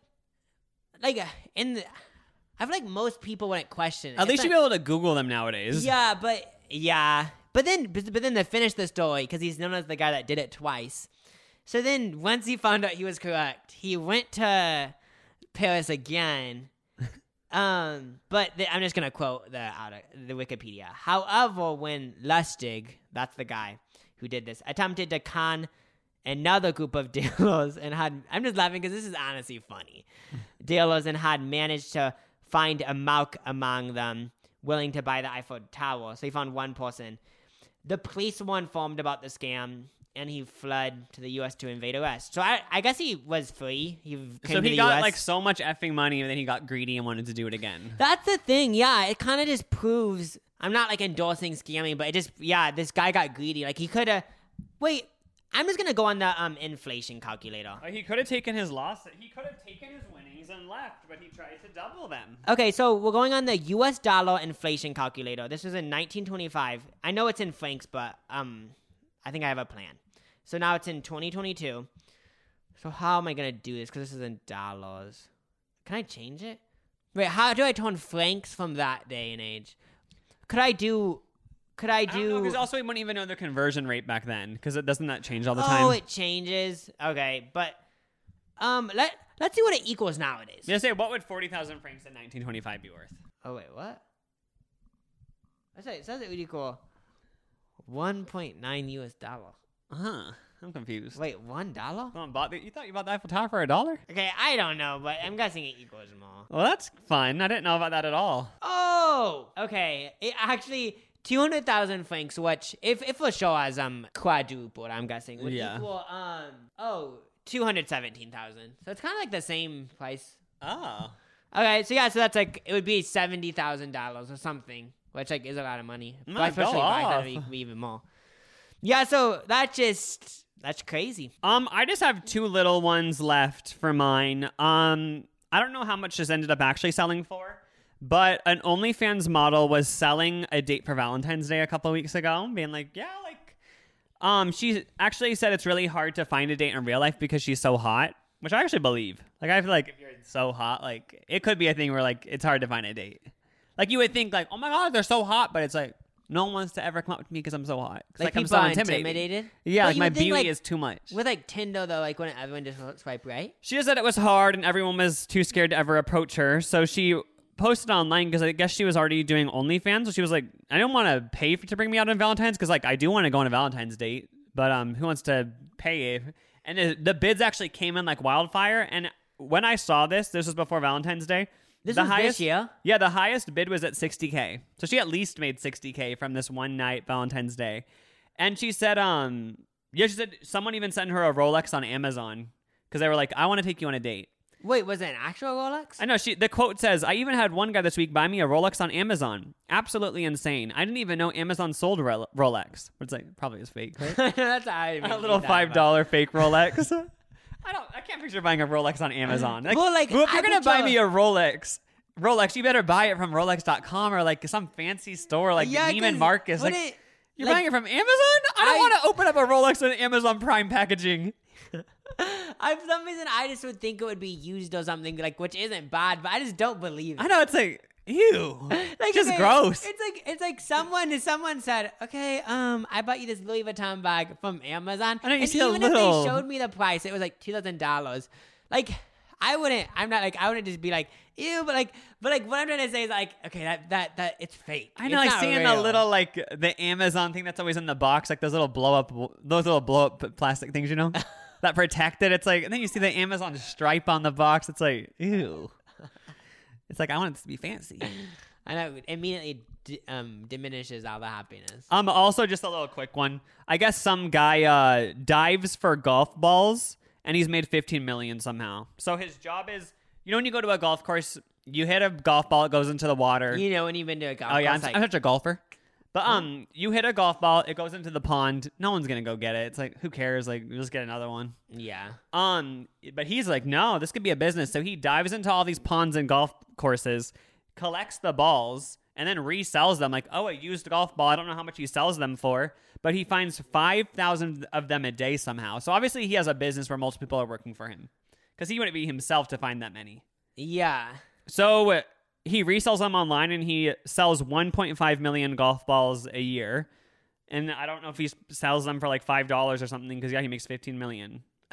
like uh, in the, I feel like most people wouldn't question it. At It's least not- you'd be able to Google them nowadays. Yeah, but yeah, but then but, but then to finish the story, because he's known as the guy that did it twice. So then once he found out he was correct, he went to Paris again. Um, but the, I'm just gonna quote the out of the Wikipedia. However, when Lustig, that's the guy who did this, attempted to con another group of dealers and had, I'm just laughing because this is honestly funny, dealers and had managed to find a mark among them willing to buy the Eiffel Tower. So he found one person. The police were informed about the scam, and he fled to the U S to invade the West. So I, I guess he was free. He came So to he the got U S. like so much effing money, and then he got greedy and wanted to do it again. That's the thing, yeah. It kind of just proves, I'm not like endorsing scamming, but it just, yeah, this guy got greedy. Like he could have, wait, I'm just going to go on the um inflation calculator. Uh, he could have taken his loss. He could have taken his winnings and left, but he tried to double them. Okay, so we're going on the U S dollar inflation calculator. This was in nineteen twenty-five. I know it's in francs, but um, I think I have a plan. So now it's in twenty twenty-two. So how am I going to do this? Because this is in dollars. Can I change it? Wait, how do I turn francs from that day and age? Could I do... Could I I don't know, do... because also we wouldn't even know the conversion rate back then, because it doesn't that change all the oh, time. it changes. Okay, but um, let let's see what it equals nowadays. Just say, what would forty thousand francs in nineteen twenty-five be worth? Oh wait, what? I say it says it would equal one point nine U S dollar. Huh. I'm confused. Wait, one dollar? Someone bought the, you thought you bought the Eiffel Tower for a dollar? Okay, I don't know, but I'm guessing it equals more. Well, that's fun. I didn't know about that at all. Oh, okay. It actually two hundred thousand francs, which if if for sure as um quadrupled, I'm guessing would Yeah. equal um oh two hundred seventeen thousand. So it's kind of like the same price. Oh. Okay, so yeah, so that's like it would be seventy thousand dollars or something, which like is a lot of money. No, But especially go back then, off. it'd be, be even more. Yeah, so that just that's crazy. Um, I just have two little ones left for mine. Um, I don't know how much this ended up actually selling for, but an OnlyFans model was selling a date for Valentine's Day a couple of weeks ago, being like, yeah, like, um, she actually said it's really hard to find a date in real life because she's so hot, which I actually believe. Like, I feel like if you're so hot, like, it could be a thing where, like, it's hard to find a date. Like, you would think, like, oh my God, they're so hot, but it's like, no one wants to ever come up to me because I'm so hot. 'Cause, Like, like I'm people so are intimidating. intimidated? Yeah, But like you my would think, beauty like, is too much. With like Tinder though, like when everyone just swipe right. She just said it was hard and everyone was too scared to ever approach her. So she posted online because I guess she was already doing OnlyFans. So she was like, I don't want to pay for, to bring me out on Valentine's because like I do want to go on a Valentine's date, but um, who wants to pay? And the, the bids actually came in like wildfire. And when I saw this, this was before Valentine's Day. This the was highest, this year? Yeah, the highest bid was at sixty K. So she at least made sixty K from this one night Valentine's Day. And she said, um, yeah, she said someone even sent her a Rolex on Amazon because they were like, I want to take you on a date. Wait, was it an actual Rolex? I know. She the quote says, I even had one guy this week buy me a Rolex on Amazon. Absolutely insane. I didn't even know Amazon sold Ro- Rolex. It's like, probably is fake, right? That's how I A little five dollar fake Rolex. I don't. I can't picture buying a Rolex on Amazon. Like, Well, like, well, if I you're gonna picture- buy me a Rolex, Rolex, you better buy it from Rolex dot com or like some fancy store like Yeah, Neiman 'cause Marcus. Like, wouldn't- you're like, buying it from Amazon? I don't I- want to open up a Rolex on Amazon Prime packaging. I, for some reason, I just would think it would be used or something, like which isn't bad, but I just don't believe it. I know it's like, ew, Like, just okay, gross. It's like it's like someone someone said, okay, um, I bought you this Louis Vuitton bag from Amazon, I know, you and see a even little- if they showed me the price, it was like two thousand dollars. Like, I wouldn't. I'm not like I wouldn't just be like, ew, but like, but like what I'm trying to say is like, okay, that that that it's fake. I know, It's like not seeing real. the little like the Amazon thing that's always in the box, like those little blow up, those little blow up plastic things, you know, that protect it. It's like, and then you see the Amazon stripe on the box. It's like, ew. It's like I want it to be fancy. I know it immediately d- um diminishes all the happiness. Um, also just a little quick one. I guess some guy uh dives for golf balls and he's made fifteen million somehow. So his job is, you know, when you go to a golf course, you hit a golf ball, it goes into the water. You know when you've been to a golf Oh yeah, I'm, course, like, I'm such a golfer. But um, you hit a golf ball, it goes into the pond. No one's gonna go get it. It's like, who cares? Like, we'll just get another one. yeah. Um, but he's like, no, this could be a business. So he dives into all these ponds and golf courses, collects the balls, and then resells them. Like, oh, a used golf ball. I don't know how much he sells them for, but he finds five thousand of them a day somehow. So obviously he has a business where multiple people are working for him, because he wouldn't be himself to find that many. Yeah. So uh, he resells them online and he sells one point five million golf balls a year. And I don't know if he sells them for like five dollars or something, because yeah, he makes fifteen million.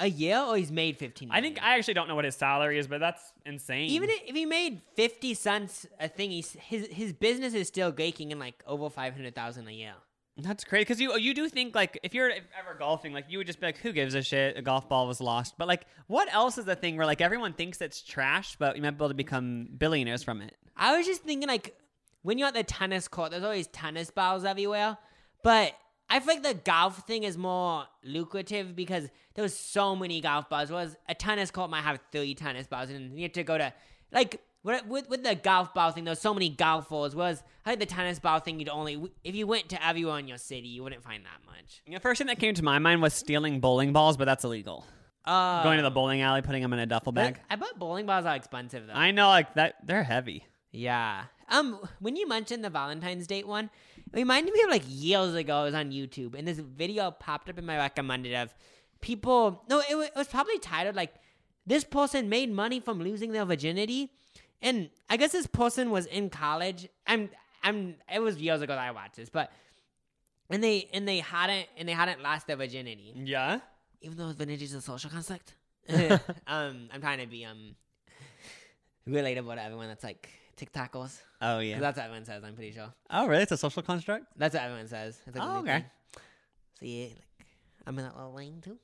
A year, or he's made fifteen I million? think I actually don't know what his salary is, but that's insane. Even if he made fifty cents a thing, he's, his his business is still raking in like over five hundred thousand a year. That's crazy because you you do think like if you're ever golfing, like you would just be like, who gives a shit? A golf ball was lost. But like, what else is the thing where like everyone thinks it's trash, but you might be able to become billionaires from it? I was just thinking like when you're at the tennis court, there's always tennis balls everywhere, but I feel like the golf thing is more lucrative because there's so many golf balls. Whereas a tennis court might have three tennis balls, and you have to go to like with with the golf ball thing. There's so many golfers. Whereas I think the tennis ball thing, you'd only if you went to everywhere in your city, you wouldn't find that much. The first thing that came to my mind was stealing bowling balls, but that's illegal. Uh, Going to the bowling alley, putting them in a duffel bag. I bet bowling balls are expensive though. I know, like that. They're heavy. Yeah. Um, when you mentioned the Valentine's Date one, it reminded me of like years ago. I was on YouTube, and this video popped up in my recommended of people. No, it, wa- it was probably titled like, "This person made money from losing their virginity," and I guess this person was in college. I'm, I'm. It was years ago that I watched this, but and they and they hadn't and they hadn't lost their virginity, Yeah. even though virginity is a social construct. um, I'm trying to be um relatable to everyone that's like TikTokers. Oh 'Cause yeah. that's what everyone says, I'm pretty sure. Oh really? It's a social construct. That's what everyone says. It's like the Oh, new okay. thing. So yeah, like I'm in that little lane too.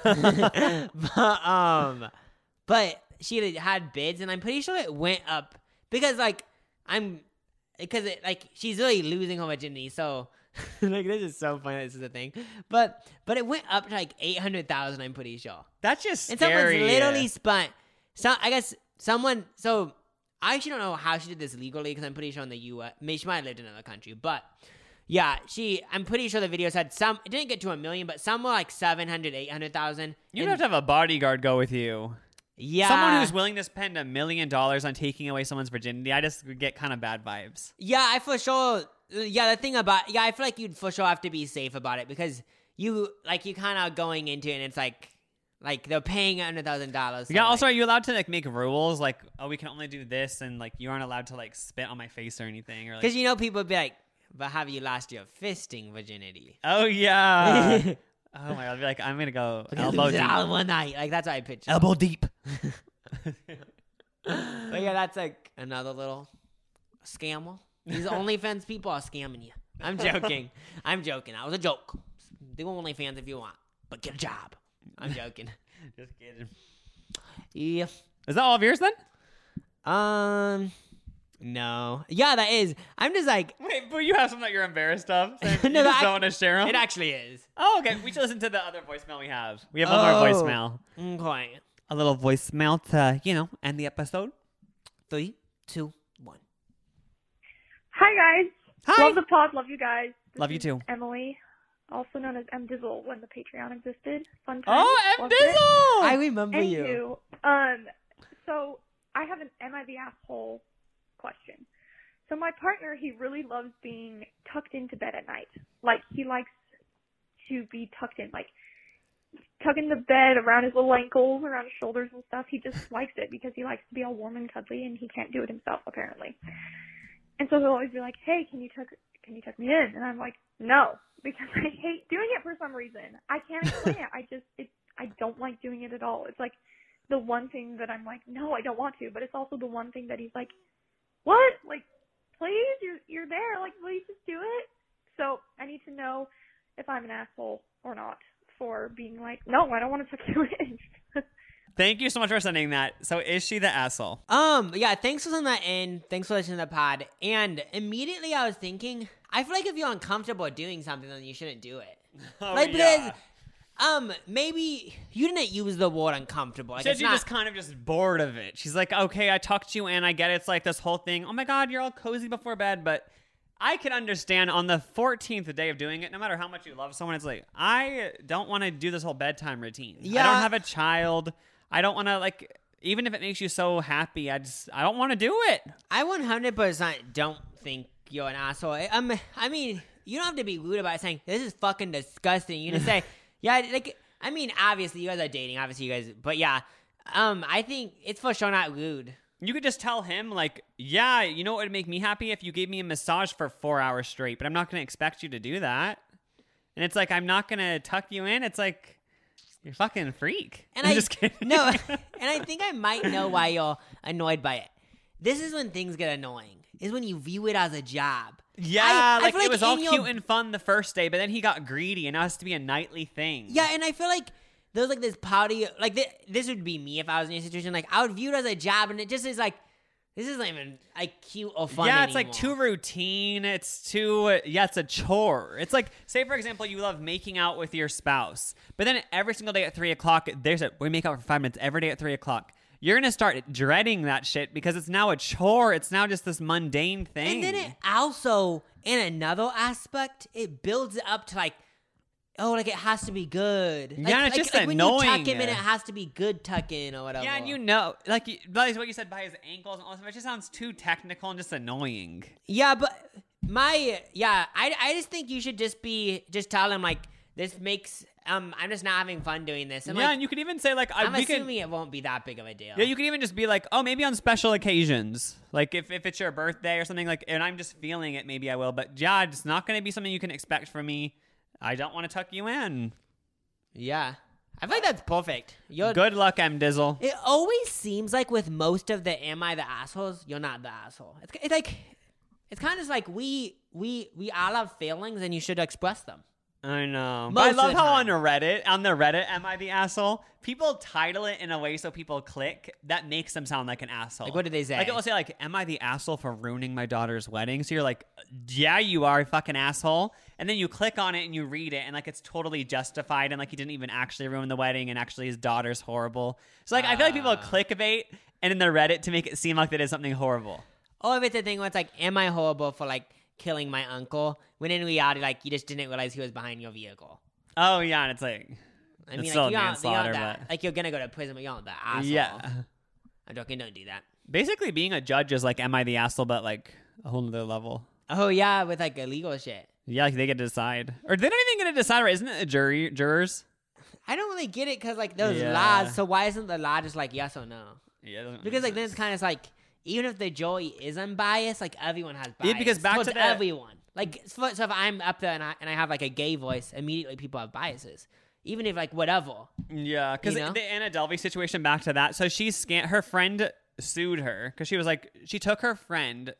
but um but she had bids, and I'm pretty sure it went up because like I'm because it like she's really losing her virginity, so like this is so funny, this is a thing. But but it went up to like eight hundred thousand, I'm pretty sure. That's just And scary. someone's literally spent. So I guess someone. So I actually don't know how she did this legally because I'm pretty sure in the U S. I mean, she might have lived in another country, but yeah, she. I'm pretty sure the video said some. It didn't get to a million, but some were like seven hundred, eight hundred thousand. You'd have to have a bodyguard go with you. Yeah, Someone who's willing to spend a million dollars on taking away someone's virginity. I just get kind of bad vibes. Yeah, I for sure. Yeah, the thing about yeah, I feel like you'd for sure have to be safe about it because you like you kind of going into it, and it's like. Like, they're paying one hundred thousand dollars. Yeah, also, like, are you allowed to, like, make rules? Like, oh, we can only do this, and, like, you aren't allowed to, like, spit on my face or anything. Or like, because, you know, people would be like, but have you lost your fisting virginity? oh, yeah. Oh, my God. I'd be like, I'm going to go elbow deep. All one night. Like, that's what I picture. Elbow deep. But yeah, that's, like, another little scammer. These OnlyFans people are scamming you. I'm joking. I'm joking. That was a joke. Do OnlyFans if you want, but get a job. I'm joking. Just kidding. Yeah. Is that all of yours, then? Um. No. Yeah, that is. I'm just like. Wait, but you have some that you're embarrassed of? So you No, just I- don't want to share them? It actually is. Oh, okay. We should listen to the other voicemail we have. We have one Oh. more voicemail. Okay. A little voicemail to, you know, end the episode. Three, two, one. Hi guys. Hi. Love the pod. Love you guys. This Love you is too. Emily, also known as M Dizzle when the Patreon existed. Fun time. Oh, M Loved it. Dizzle! I remember you. Anywho, um, so I have an "Am I the asshole?" question. So my partner, he really loves being tucked into bed at night. Like he likes to be tucked in, like tucking the bed around his little ankles, around his shoulders and stuff. He just likes it because he likes to be all warm and cuddly, and he can't do it himself apparently. And so he'll always be like, "Hey, can you tuck can you tuck me in?" And I'm like, "No," because I hate doing it for some reason. I can't explain it. I just it I don't like doing it at all. It's like the one thing that I'm like, "No, I don't want to," but it's also the one thing that he's like, "What? Like, please, you're you're there. Like, please just do it." So I need to know if I'm an asshole or not for being like, "No, I don't want to tuck you in." Thank you so much for sending that. So is she the asshole? Um, yeah, thanks for sending that in. Thanks for listening to the pod. And immediately I was thinking, I feel like if you're uncomfortable doing something, then you shouldn't do it. Oh, like, yeah. because, um, maybe you didn't use the word uncomfortable. Like, Said it's you're not, just kind of just bored of it. She's like, okay, I tucked you in. I get it. It's like this whole thing. Oh my God, you're all cozy before bed. But I can understand on the fourteenth day of doing it, no matter how much you love someone, it's like, I don't want to do this whole bedtime routine. I Yeah. don't have a child. I don't want to, like, even if it makes you so happy, I just, I don't want to do it. I one hundred percent don't think you're an asshole. Um, I mean, you don't have to be rude about it saying, this is fucking disgusting. You just say, yeah, like, I mean, obviously you guys are dating. Obviously you guys, but yeah, um, I think it's for sure not rude. You could just tell him, like, yeah, you know what would make me happy if you gave me a massage for four hours straight, but I'm not going to expect you to do that. And it's like, I'm not going to tuck you in. It's like, You're a fucking freak. And I'm I just kidding. no, and I think I might know why you're annoyed by it. This is when things get annoying. Is when you view it as a job. Yeah, I- I like feel it like was all in cute your- and fun the first day, but then he got greedy, and now it has to be a nightly thing. Yeah, and I feel like there's like this party, like th- this would be me if I was in your situation. Like I would view it as a job, and it just is like, this isn't even like cute or fun. Yeah, it's anymore. like too routine. It's too, yeah, it's a chore. It's like, say, for example, you love making out with your spouse, but then every single day at three o'clock, there's a, we make out for five minutes every day at three o'clock. You're going to start dreading that shit because it's now a chore. It's now just this mundane thing. And then it also, in another aspect, it builds it up to like, oh, like it has to be good. Like, Yeah, and it's like, just like when you tuck annoying. him in, it has to be good tucking or whatever. Yeah, and you know, like, you- like what you said by his ankles and all that, it just sounds too technical and just annoying. Yeah, but my yeah, I I just think you should just be just tell him like this makes um I'm just not having fun doing this. And yeah, like, and you could even say, like, I, I'm we assuming could, it won't be that big of a deal. yeah, you could even just be like, oh, maybe on special occasions. Like, if, if it's your birthday or something, like, and I'm just feeling it, maybe I will. But, yeah, it's not going to be something you can expect from me. I don't want to tuck you in. Yeah, I feel like that's perfect. You're Good luck, M. Dizzle. It always seems like with most of the "Am I the assholes?" you're not the asshole. It's, it's like it's kind of like we we we all have feelings and you should express them. I know. Most But I of love the how on time. Reddit, on the Reddit, Am I the Asshole? People title it in a way so people click that makes them sound like an asshole. Like, what do they say? Like, it will say, like, am I the asshole for ruining my daughter's wedding? So you're like, yeah, you are, a fucking asshole. And then you click on it and you read it, and, like, it's totally justified, and, like, he didn't even actually ruin the wedding, and actually his daughter's horrible. So, like, I feel like people Ah. clickbait and in their Reddit to make it seem like that is something horrible. Or if it's a thing where it's like, "Am I horrible for like killing my uncle?" When in reality, like you just didn't realize he was behind your vehicle. Oh, yeah, and it's like, I It's mean, still like you aren't, you manslaughter, aren't that, but- like you're gonna go to prison, but you aren't that asshole. yeah. I'm joking. Don't do that. Basically, being a judge is like, am I the asshole, but, like, a whole other level. Oh yeah, with like illegal shit. Yeah, like they get to decide, or they don't even get to decide, right? Isn't it a jury jurors? I don't really get it because like there's Yeah. laws. So why isn't the law just like yes or no? Yeah, it doesn't Because make like then it's sense. kind of like even if the jury is unbiased, like everyone has bias. Yeah, because back towards to the- everyone. Like so, so if I'm up there and I and I have like a gay voice, immediately people have biases. Even if like whatever. yeah, because you know? the Anna Delvey situation. Back to that. So she scanned her friend sued her because she was like she took her friend,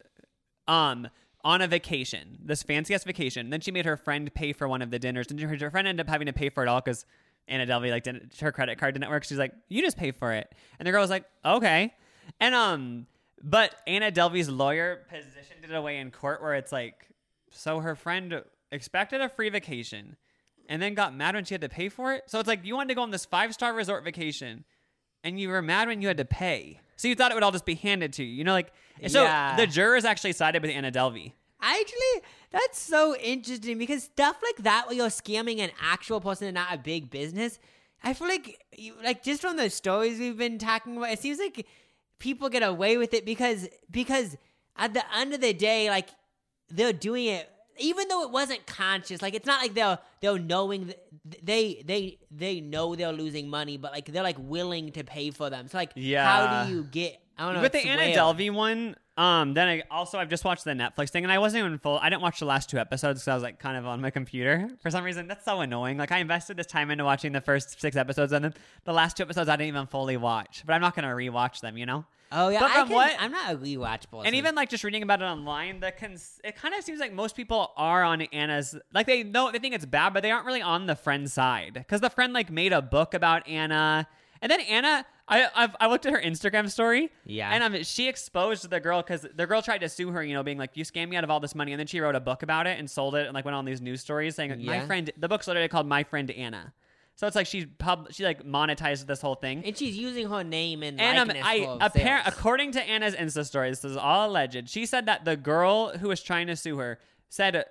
um. on a vacation, this fancy ass vacation. Then she made her friend pay for one of the dinners, and her, her friend ended up having to pay for it all because Anna Delvey like didn't, her credit card didn't work. She's like, "You just pay for it," and the girl was like, "Okay," and um, but Anna Delvey's lawyer positioned it away in court where it's like, so her friend expected a free vacation, and then got mad when she had to pay for it. So it's like you wanted to go on this five star resort vacation, and you were mad when you had to pay. So you thought it would all just be handed to you, you know, like so Yeah. the jurors actually sided with Anna Delvey. Actually, that's so interesting because stuff like that where you're scamming an actual person and not a big business, I feel like, you, like just from the stories we've been talking about, it seems like people get away with it because because at the end of the day, like they're doing it even though it wasn't conscious. Like it's not like they're they're knowing th- they they they know they're losing money, but like they're like willing to pay for them. So like, Yeah. how do you get? I don't know. With the it's Anna rare. Delvey one, um, then I also I've just watched the Netflix thing, and I wasn't even full. I didn't watch the last two episodes because I was like kind of on my computer for some reason. That's so annoying. Like I invested this time into watching the first six episodes, and then the last two episodes I didn't even fully watch. But I'm not gonna rewatch them, you know. Oh yeah, But I from can, what- I'm not a rewatch person. And even like just reading about it online, the cons- it kind of seems like most people are on Anna's. Like they know they think it's bad, but they aren't really on the friend side because the friend like made a book about Anna, and then Anna. I I've, I looked at her Instagram story, Yeah. and um, she exposed the girl because the girl tried to sue her, you know, being like, "You scammed me out of all this money," and then she wrote a book about it and sold it, and like went on these news stories saying, "My Yeah. friend." The book's literally called "My Friend Anna," so it's like she pub she like monetized this whole thing. And she's using her name and, And um, likeness I for apparent sales. according to Anna's Insta story, this is all alleged. She said that the girl who was trying to sue her said,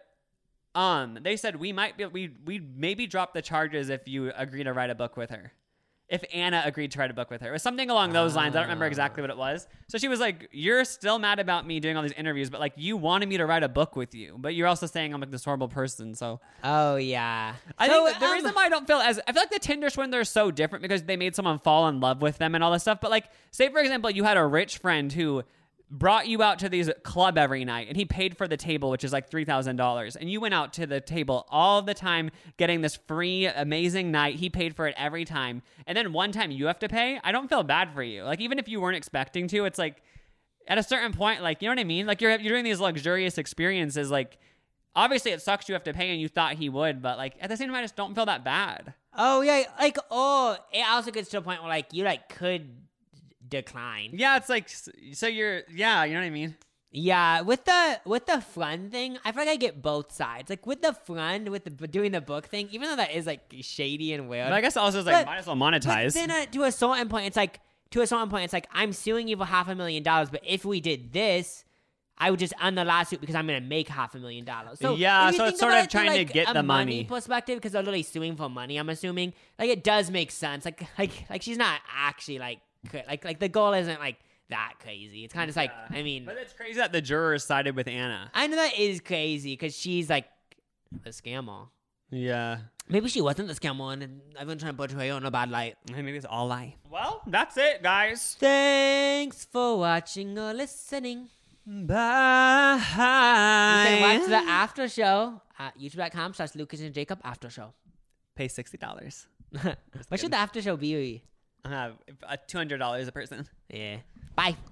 um, they said we might be we we maybe drop the charges if you agree to write a book with her. If Anna agreed to write a book with her, it was something along those lines. I don't remember exactly what it was. So she was like, "You're still mad about me doing all these interviews, but like you wanted me to write a book with you, but you're also saying I'm like this horrible person." So Oh yeah. I So, think the um, reason why I don't feel as I feel like the Tinder swindler is so different because they made someone fall in love with them and all this stuff. But like, say for example, you had a rich friend who brought you out to these club every night, and he paid for the table, which is like three thousand dollars, and you went out to the table all the time getting this free, amazing night. He paid for it every time. And then one time you have to pay, I don't feel bad for you. Like, even if you weren't expecting to, it's like, at a certain point, like, you know what I mean? Like, you're, you're doing these luxurious experiences, like, obviously it sucks you have to pay and you thought he would, but like, at the same time, I just don't feel that bad. Oh, yeah. Like, oh, it also gets to a point where, like, you, like, could decline. Yeah, it's like, so you're, yeah, you know what I mean? Yeah, with the with the fun thing, I feel like I get both sides. Like, with the fun, with the doing the book thing, even though that is, like, shady and weird. But I guess also it's like, But- might as well monetize. But then uh, to a certain point, it's like, to a certain point, it's like, I'm suing you for half a million dollars, but if we did this, I would just end the lawsuit because I'm going to make half a million dollars. So Yeah, if you so think it's sort about of it through, trying to like, get a the money. perspective, because they're literally suing for money, I'm assuming. Like, it does make sense. Like, like, like she's not actually, like, cra- like, like the goal isn't, like, that crazy. It's kind of just like, Yeah. I mean, But it's crazy that the jurors sided with Anna. I know that is crazy because she's, like, the scammer. Yeah. Maybe she wasn't the scammer, and everyone's trying to portray her in a bad light. Maybe it's all lie. Well, that's it, guys. Thanks for watching or listening. Bye. You can watch the after show at youtube.com slash Lucas and Jacob after show. Pay sixty dollars. What should the after show be? Uh, two hundred dollars a person. Yeah. Bye.